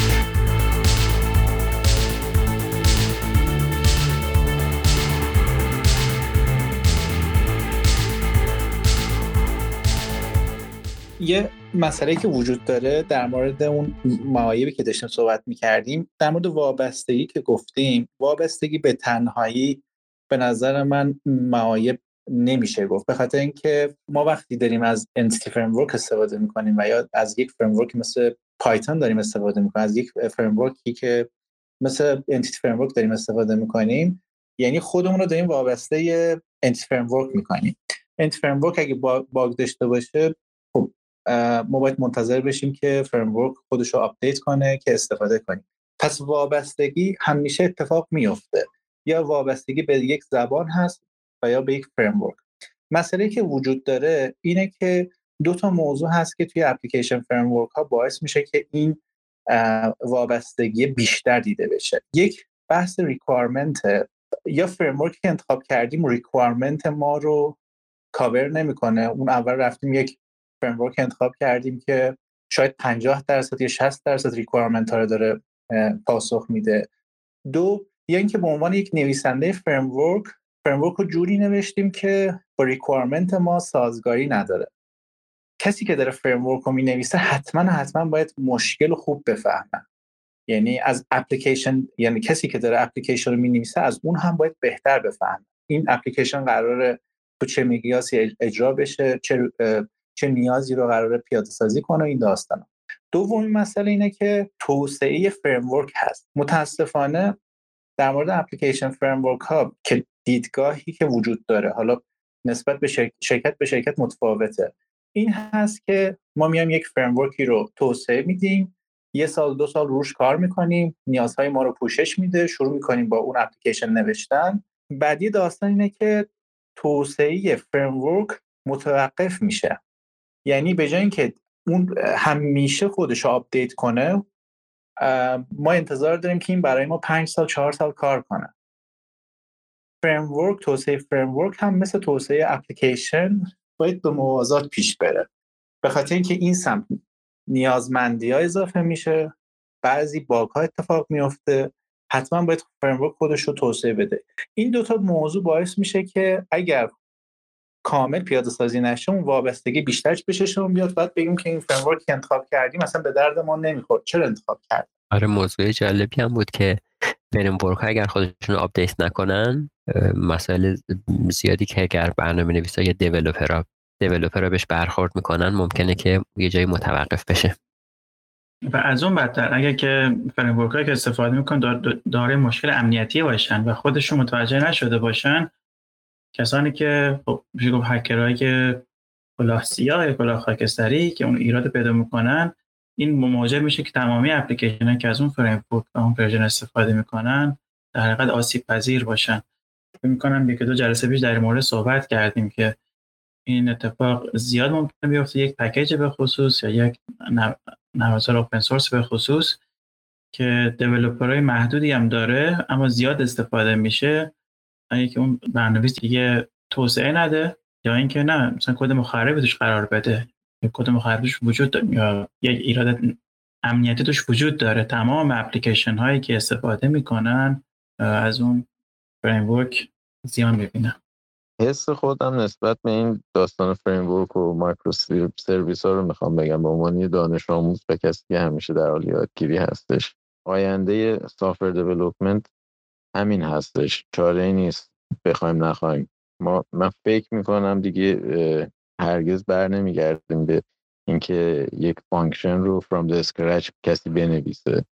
[SPEAKER 5] یه مسئله که وجود داره در مورد اون معایبی که داشتیم صحبت می‌کردیم، در مورد وابستگی که گفتیم، وابستگی به تنهایی به نظر من معایب نمیشه گفت، به خاطر اینکه ما وقتی داریم از انتیتی فریم ورک استفاده می‌کنیم و یا از یک فریم ورک مثل پایتون داریم استفاده می‌کنیم، از یک فریم ورکی که مثل انتیتی فریم ورک داریم استفاده می‌کنیم، یعنی خودمون رو داریم وابسته انتیتی فریم ورک می‌کنیم. انتیتی فریم ورک اگه باگ داشته باشه، خب ما باید منتظر بشیم که فریم ورک خودش رو آپدیت کنه که استفاده کنیم. پس وابستگی همیشه اتفاق میفته، یا وابستگی به یک زبان هست و یا به یک فریم ورک. مسئله که وجود داره اینه که 2 موضوع هست که توی اپلیکیشن فریم ورک ها باعث میشه که این وابستگی بیشتر دیده بشه. یک بحث ریکوایرمنت، یا فریم ورک که انتخاب کردیم ریکوایرمنت ما رو کاور نمیکنه. اون اول رفتیم یک فریم ورک انتخاب کردیم که شاید 50% یا 60% ریکوایرمنت ها رو داره پاسخ میده. 2 یا اینکه به عنوان یک نویسنده فریم ورک رو جوری نوشتیم که با ریکوایرمنت ما سازگاری نداره. کسی که داره فریم ورک رو مینویسه حتما باید مشکل رو خوب بفهمه. یعنی از اپلیکیشن، یعنی کسی که داره اپلیکیشن رو مینویسه از اون هم باید بهتر بفهمه این اپلیکیشن قراره تو چه مقیاسی اجرا بشه، چه نیازی رو قراره پیاده سازی کنه، این داستانا. دومین مسئله اینه که توسعه فریم ورک هست. متاسفانه در مورد اپلیکیشن فریم ورک ها که دیدگاهی که وجود داره، حالا نسبت به شرکت به شرکت متفاوته، این هست که ما میایم یک فریم ورکی رو توسعه میدیم، 1 سال 2 سال روش کار میکنیم، نیازهای ما رو پوشش میده، شروع میکنیم با اون اپلیکیشن نوشتن. بعدی داستان اینه که توسعه فریم ورک متوقف میشه. یعنی به جای اینکه اون همیشه خودش رو آپدیت کنه، ما انتظار داریم که این برای ما 5 سال 4 سال کار کنه. فریم ورک، توسعه فریم ورک هم مثل توسعه اپلیکیشن باید به موازات پیش بره، به خاطر اینکه این سمت نیازمندی‌ها اضافه میشه، بعضی باگ‌ها اتفاق میفته حتما باید فریم ورک خودش رو توسعه بده. این دوتا موضوع باعث میشه که اگر کامل پیاده سازی نشه اون وابستگی بیشتر بشه بیاد، بعد بگیم که این فریم ورک که انتخاب کردیم مثلا به درد ما نمیخورد، چرا انتخاب کردیم.
[SPEAKER 3] آره موضوع جالبی هم بود که فریم ورک ها اگر خودشون رو آپدیت نکنن، مسائل زیادی که اگر برنامه‌نویسا یا دیولپرها بهش برخورد میکنن ممکنه که یه جایی متوقف بشه.
[SPEAKER 4] و از اون بدتر اگر که فریم ورک هایی که استفاده میکنن داره مشکل امنیتی باشن و خودشون متوجه نشده باشن، کسانی که میشه گفت هکرهایی که کلاه سیاه یا کلاه خاکستری که اون ایراد پیدا میکنن، این موجب میشه که تمامی اپلیکیشن‌ها که از اون فریم ورک و اون ورژن استفاده میکنن در حقیقت آسیب پذیر باشن. فکر میکنم یک دو جلسه پیش در این مورد صحبت کردیم که این اتفاق زیاد ممکنه بیفته، یک پکیج به خصوص یا یک نرم اوپن سورس به خصوص که دیولپرهای محدودی هم داره اما زیاد استفاده میشه، اگه که اون برنامه‌نویس دیگه توسعه نده یا اینکه نه مثلا کد مخربی توش قرار بده، یا کد مخربیش وجود داره یا یک ایراد امنیتی توش وجود داره، تمام اپلیکیشن هایی که استفاده میکنن از اون فریم ورک زیان میبینن.
[SPEAKER 6] حس خودم نسبت به این داستان فریم ورک و مایکرو سرویس ها رو میخوام بگم به عنوان دانش آموز و کسی که همیشه در حال یادگیری هستش. آینده سافر دیولپمنت همین هستش، چاره ای نیست بخوایم نخوایم. من فکر میکنم دیگه هرگز بر نمیگردیم به اینکه یک فانکشن رو from the scratch کسی بنویسه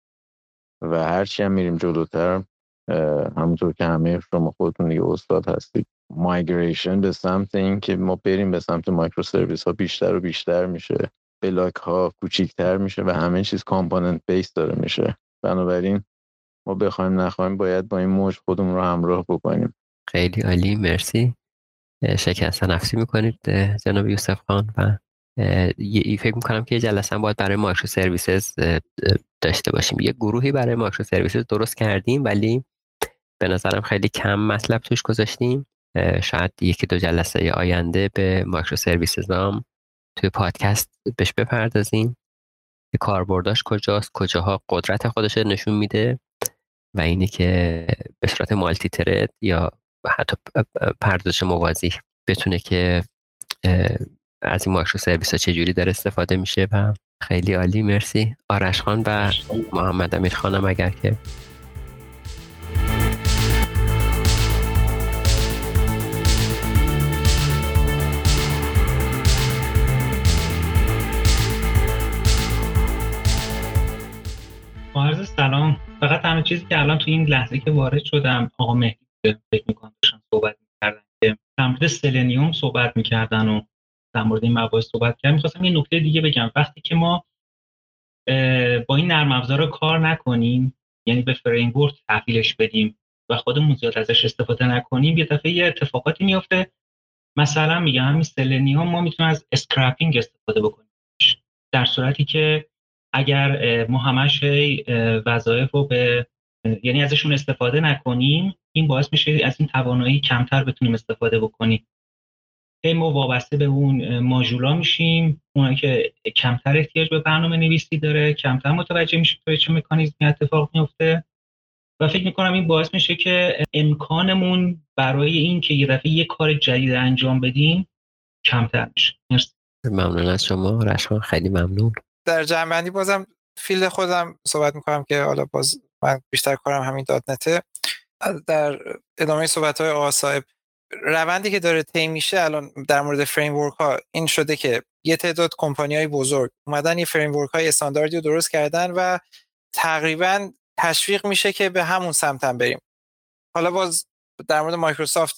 [SPEAKER 6] و هرچی هم میریم جلوتر، همونطور که همه شما خودتون دیگه استاد هستید، مایگریشن به سمت این که ما بریم به سمت مایکرو سرویس ها بیشتر و بیشتر میشه، بلاک ها کوچیکتر میشه و همه چیز کامپوننت بیس داره میشه. بنابراین ما بخوایم نخوایم باید با این موج خودمون رو همراه بکنیم.
[SPEAKER 3] خیلی عالی، مرسی. شکست نفسی میکنید جناب یوسف خان و فکر میکنم که یه جلسه هم باید برای مایکرو سرویسز داشته باشیم. یه گروهی برای مایکرو سرویسز درست کردیم ولی به نظرم خیلی کم مطلب توش گذاشتیم. شاید یکی دو جلسه آینده به مایکرو سرویسز هم توی پادکست بهش بپردازیم که کاربرداش کجاست، کجاها قدرت خودش نشون میده و اینی که به صورت مالتی ترد یا حتی پردازش موازی بتونه که از این مایکرو سرویس ها چجوری داره استفاده میشه. و خیلی عالی، مرسی آرش خان و محمد امیر خانم. اگر که
[SPEAKER 7] عرض سلام. فقط همه چیزی که الان تو این لحظه که وارد شدم آقا مهدی فکر می‌کنم داشتن صحبت می‌کردن که در مورد سلنیوم صحبت می‌کردن و در مورد این مباحث صحبت کردن. می‌خواستم یه نکته دیگه بگم. وقتی که ما با این نرم افزارا کار نکنیم، یعنی به فریم ورک تحویلش بدیم و خودمون زیاد ازش استفاده نکنیم، یه دفعه یه اتفاقاتی میفته. مثلا میگم همین سلنیوم ما میتونیم از اسکرپینگ استفاده بکنیم، در صورتی که اگر ما همش وظایف رو یعنی ازشون استفاده نکنیم، این باعث میشه از این توانایی کمتر بتونیم استفاده بکنیم. ما وابسته به اون ماژولا میشیم، اونایی که کمتر احتیاج به برنامه نویسی داره، کمتر متوجه میشه که چه مکانیزمی اتفاق میفته و فکر میکنم این باعث میشه که امکانمون برای این که یه دفعه یه کار جدید انجام بدیم کمتر میشه.
[SPEAKER 3] ممنون از شما رشوان، خیلی ممنون.
[SPEAKER 2] در جمع‌بندی بازم فیلد خودم صحبت میکنم که حالا باز من بیشتر کارم همین دات نته. در ادامه صحبت‌های آقا صاحب، روندی که داره طی میشه الان در مورد فریم ورک ها این شده که یه تعداد کمپانی‌های بزرگ اومدن یه فریم ورک های استانداردی رو درست کردن و تقریبا تشویق میشه که به همون سمت هم بریم. حالا باز در مورد مایکروسافت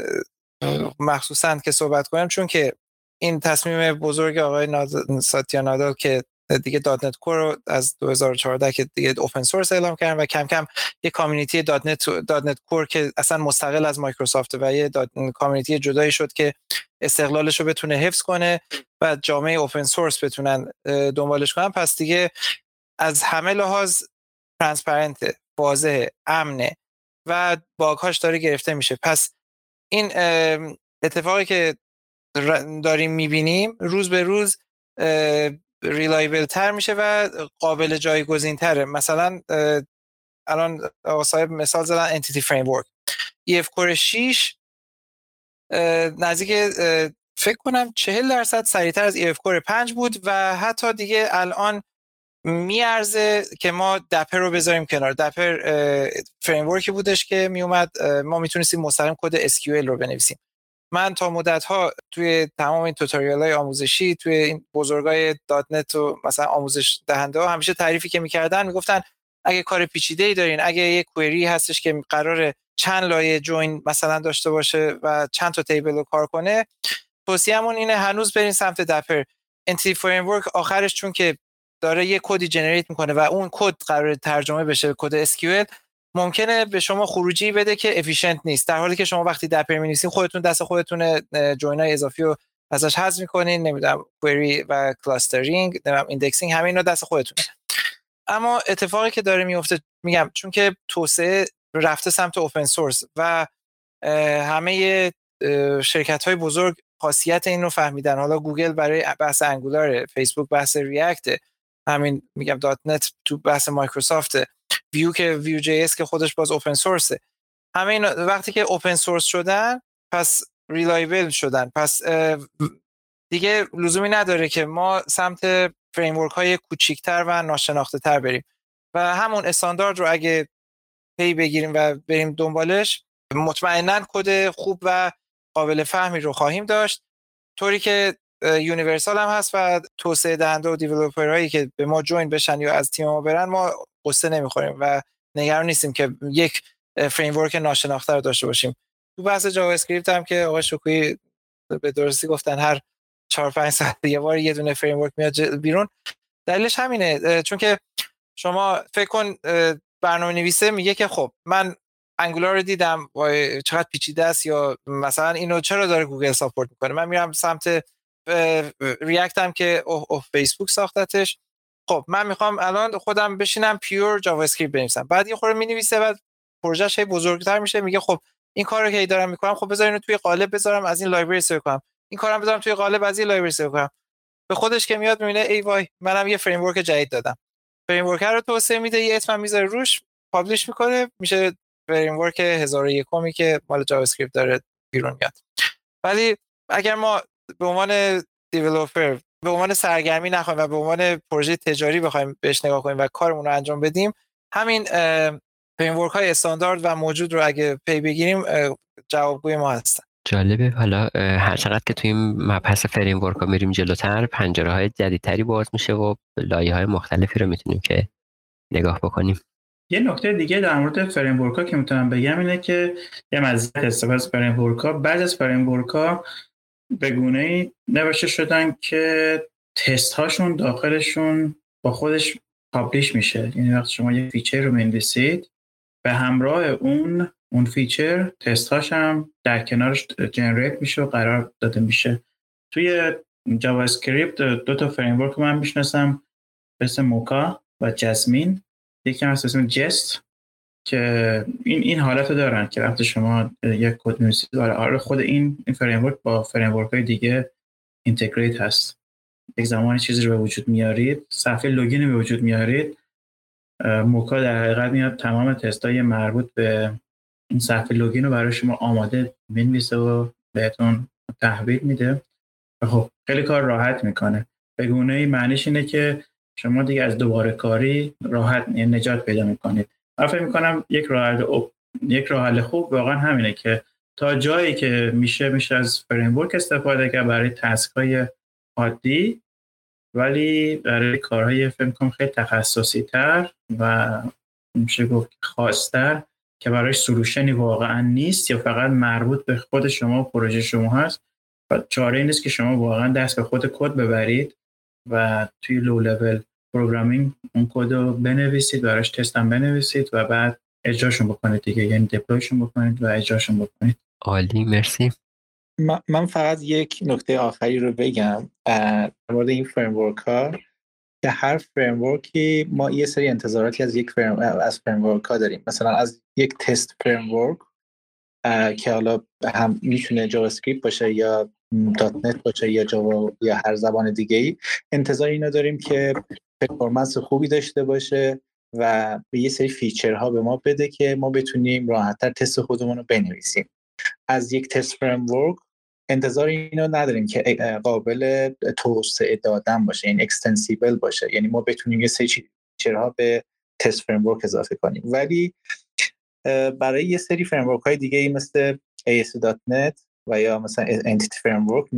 [SPEAKER 2] مخصوصاً که صحبت کنیم، چون که این تصمیم بزرگ آقای ساتیا نادال که دیگه دات نت کور رو از 2014 که دیگه اوپن سورس اعلام کردن و کم کم یه کامیونیتی دات نت کور که اصلا مستقل از مایکروسافت و یه کامیونیتی جدایی شد که استقلالش رو بتونه حفظ کنه و جامعه اوپن سورس بتونن دنبالش کنن. پس دیگه از همه لحاظ ترانسپرنت، واضحه، امنه و باگ‌هاش داره گرفته میشه. پس این اتفاقی که داریم میبینیم روز به روز ریلایبل تر میشه و قابل جایگزین تره. مثلا الان صاحب مثال زدن انتیتی فریم ورک. EF کور 6 نزدیک فکر کنم 40% سریعتر از EF کور 5 بود و حتی دیگه الان میارزه که ما دپر رو بذاریم کنار. دپر فریم ورکی بودش که میومد ما میتونستیم مستقیم کد SQL رو بنویسیم. من تا مدت‌ها توی تمام این توتوریال‌های آموزشی توی این بزرگای دات نت و مثلا آموزش دهنده ها همیشه تعریفی که میکردن میگفتن اگه کار پیچیده‌ای دارین، اگه یه کوئری هستش که قراره چند لایه جوین مثلا داشته باشه و چند تا تیبل رو کار کنه، توصیه‌مون اینه هنوز برین سمت دپر. انتیتی فریم ورک آخرش چون که داره یه کدی جنریت میکنه و اون کد قراره ترجمه بشه به کد SQL، ممکنه به شما خروجی بده که افیشنت نیست، در حالی که شما وقتی دپر می‌نویسین خودتون دست خودتون جوینای اضافی رو ازش حذف می‌کنین، نمیدونم کوئری و کلاسترینگ، نمیدونم ایندکسینگ، همه اینا دست خودتونه. اما اتفاقی که داره میفته، میگم چون که توسعه رفته سمت اوپن سورس و همه شرکت‌های بزرگ خاصیت این رو فهمیدن. حالا گوگل برای بحث انگولار، فیسبوک بحث ریاکت، همین میگم دات نت تو بحث مایکروسافت، ویو که ویو جی اس که خودش باز اوپن سورسه. همه این وقتی که اوپن سورس شدن پس ریلایبل شدن، پس دیگه لزومی نداره که ما سمت فریم ورک های کوچیک‌تر و ناشناخته تر بریم و همون استاندارد رو اگه پی بگیریم و بریم دنبالش، مطمئناً کد خوب و قابل فهمی رو خواهیم داشت، طوری که یونیورسال هم هست و توسعه دهنده و دیولپرهایی که به ما جوین بشن یا از تیم ما برن ما قصه نمیخوریم و نگران نیستیم که یک فریم ورک ناشناخته رو داشته باشیم. تو بحث جاوا اسکریپت هم که آقای شکویی به درستی گفتن هر 4-5 ساعت یه بار یه دونه فریم ورک میاد بیرون. دلیلش همینه، چون که شما فکر کن برنامه‌نویسه میگه که خب من انگولار رو دیدم چقدر پیچیده است، یا مثلا اینو چرا داره گوگل ساپورت میکنه، من میرم سمت ریاکت هم که فیسبوک ساختتش، خب من میخوام الان خودم بشینم پیور جاوا اسکریپت بنویسم. بعد یه خورده مینویسه بعد پروژهش بزرگتر میشه، میگه خب این کارو که دارم میکنم خب بذار اینو توی قالب بذارم از این لایبرری استفاده کنم، این کارم بذارم توی قالب از این لایبرری استفاده کنم. به خودش که میاد میبینه ای وای منم یه فریم ورک جدید دادم، فریم ورک رو توسعه میده، یه اسم میذاره روش، پابلش میکنه، میشه فریم ورک 1001 که مال جاوا اسکریپت داره بیرون میاد. ولی اگر ما به عنوان دیولپر به عنوان سرگرمی نخوایم و به عنوان پروژه تجاری بخوایم بهش نگاه کنیم و کارمون رو انجام بدیم، همین فریم ورک های استاندارد و موجود رو اگه پی بگیریم جوابگوی ما هستن.
[SPEAKER 3] جالبه. حالا هر چقدر که توی این مبحث فریم ورک ها میریم جلوتر، پنجره های جدیدتری باز میشه و لایه های مختلفی رو میتونیم که نگاه بکنیم.
[SPEAKER 4] یه نکته دیگه در مورد فریم ورک ها که میتونم بگم اینه که یه مزیت استفاده از فریم ورک ها، بعضی از فریم ورک ها به گونه‌ای نوشته شدن که تست هاشون داخلشون با خودش پابلیش میشه. یعنی وقتی شما یه فیچر رو می‌نویسید به همراه اون فیچر تست هاش هم در کنارش جنریت میشه و قرار داده میشه. توی جاوا اسکریپت دو تا فریم ورک من میشناسم به اسم موکا و جسمین. یکی هم هست به اسم جست که این حالت رو دارن که وقتی شما یک کد می‌نویسید آره خود این فریم ورک با فریم ورک های دیگه اینتگریت هست. یک زمانی چیزی رو به وجود میارید، صفحه لوگین رو به وجود میارید، موکا در حقیقت میاد تمام تستای مربوط به این صفحه لوگین رو برای شما آماده می‌نویسه و بهتون تحویل میده. خب خیلی کار راحت میکنه. به گونه‌ای معنیش اینه که شما دیگه از دوباره کاری راحت نجات پیدا میکنید. من فکر میکنم یک راه حل خوب واقعا همینه که تا جایی که میشه از فریم ورک استفاده کرد برای تسک‌های عادی، ولی برای کارهای فکر میکنم خیلی تخصصی تر و میشه گفت خاص‌تر که برای سولوشنی واقعا نیست یا فقط مربوط به خود شما و پروژه شما هست و چاره این نیست که شما واقعا دست به خود کد ببرید و توی لو لول پروگرامینگ اون کد رو بنویسید، براش تست هم بنویسید و بعد اجراشون بکنید دیگه، یعنی دپلویشون بکنید و اجراشون بکنید.
[SPEAKER 3] عالی، مرسی.
[SPEAKER 5] من فقط یک نکته آخری رو بگم در مورد این فریم ورک ها که هر فریم ورکی ما یه سری انتظاراتی از از فریم ورک ها داریم. مثلا از یک تست فریم ورک که حالا هم میتونه جاوا اسکریپت باشه یا دات نت باشه یا جاوا یا هر زبان دیگه ای، انتظار اینا داریم که پرفورمنس خوبی داشته باشه و به یه سری فیچرها به ما بده که ما بتونیم راحت‌تر تست خودمون رو بنویسیم. از یک تست فریمورک انتظار اینو نداریم که قابل توسعه دادن باشه، یعنی اکستنسیبل باشه، یعنی ما بتونیم یه سری فیچرها به تست فریمورک اضافه کنیم. ولی برای یه سری فریمورک های دیگه مثل ASP.NET و یا مثلا Entity Framework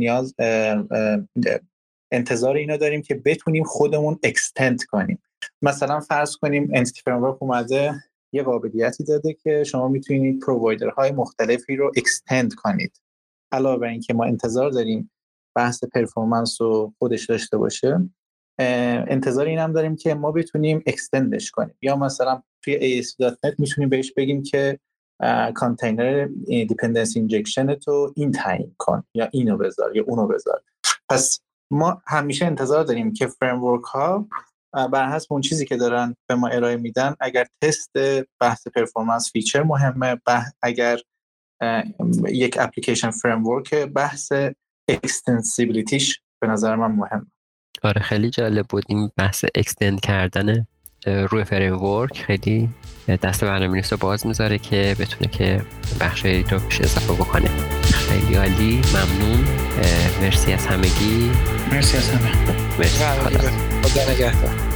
[SPEAKER 5] انتظار اینو داریم که بتونیم خودمون اکستند کنیم. مثلا فرض کنیم Entity Framework اومده یه قابلیتی داده که شما میتونید پرووایدرهای مختلفی رو اکستند کنید. علاوه بر این که ما انتظار داریم بحث پرفورمنس رو خودش داشته باشه، انتظار این هم داریم که ما بتونیم اکستندش کنیم. یا مثلا توی ASP.NET میتونیم بهش بگیم که کانتینر دیپندنسی اینجکشن تو این تعیین کن، یا اینو بذار یا اونو بذار. پس ما همیشه انتظار داریم که فریمورک ها بر حسب اون چیزی که دارن به ما ارائه میدن، اگر تست بحث پرفورمنس فیچر مهمه، اگر یک اپلیکیشن فریمورک بحث اکستنسیبیلیتیش به نظر من مهمه.
[SPEAKER 3] آره خیلی جالب بود این بحث اکستند کردن روی فریمورک، خیلی دست برنامه‌نویس رو باز میذاره که بتونه که بخشی رو پیش اضافه بکنه. خیلی عالی، ممنون، مرسی از همگی.
[SPEAKER 4] مرسی از همه.
[SPEAKER 3] مرسی.
[SPEAKER 2] خدا نگهدار.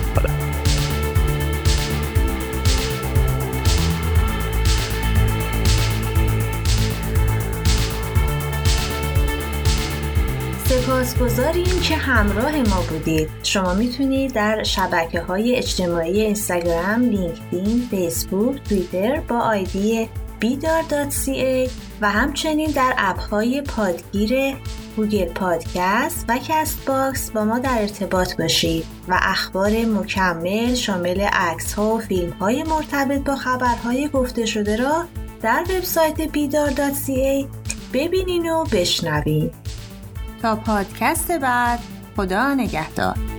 [SPEAKER 1] سپاسگزاریم که همراه ما بودید. شما میتونید در شبکه‌های اجتماعی اینستاگرام، لینکدین، فیسبوک، توییتر با آیدی bidar.ca و همچنین در اپ‌های پادگیر گوگل پادکست و کست باکس با ما در ارتباط باشید و اخبار مکمل شامل عکس‌ها و فیلم‌های مرتبط با خبرهای گفته شده را در وبسایت bidar.ca ببینین و بشنوین. تا پادکست بعد، خدا نگهدار.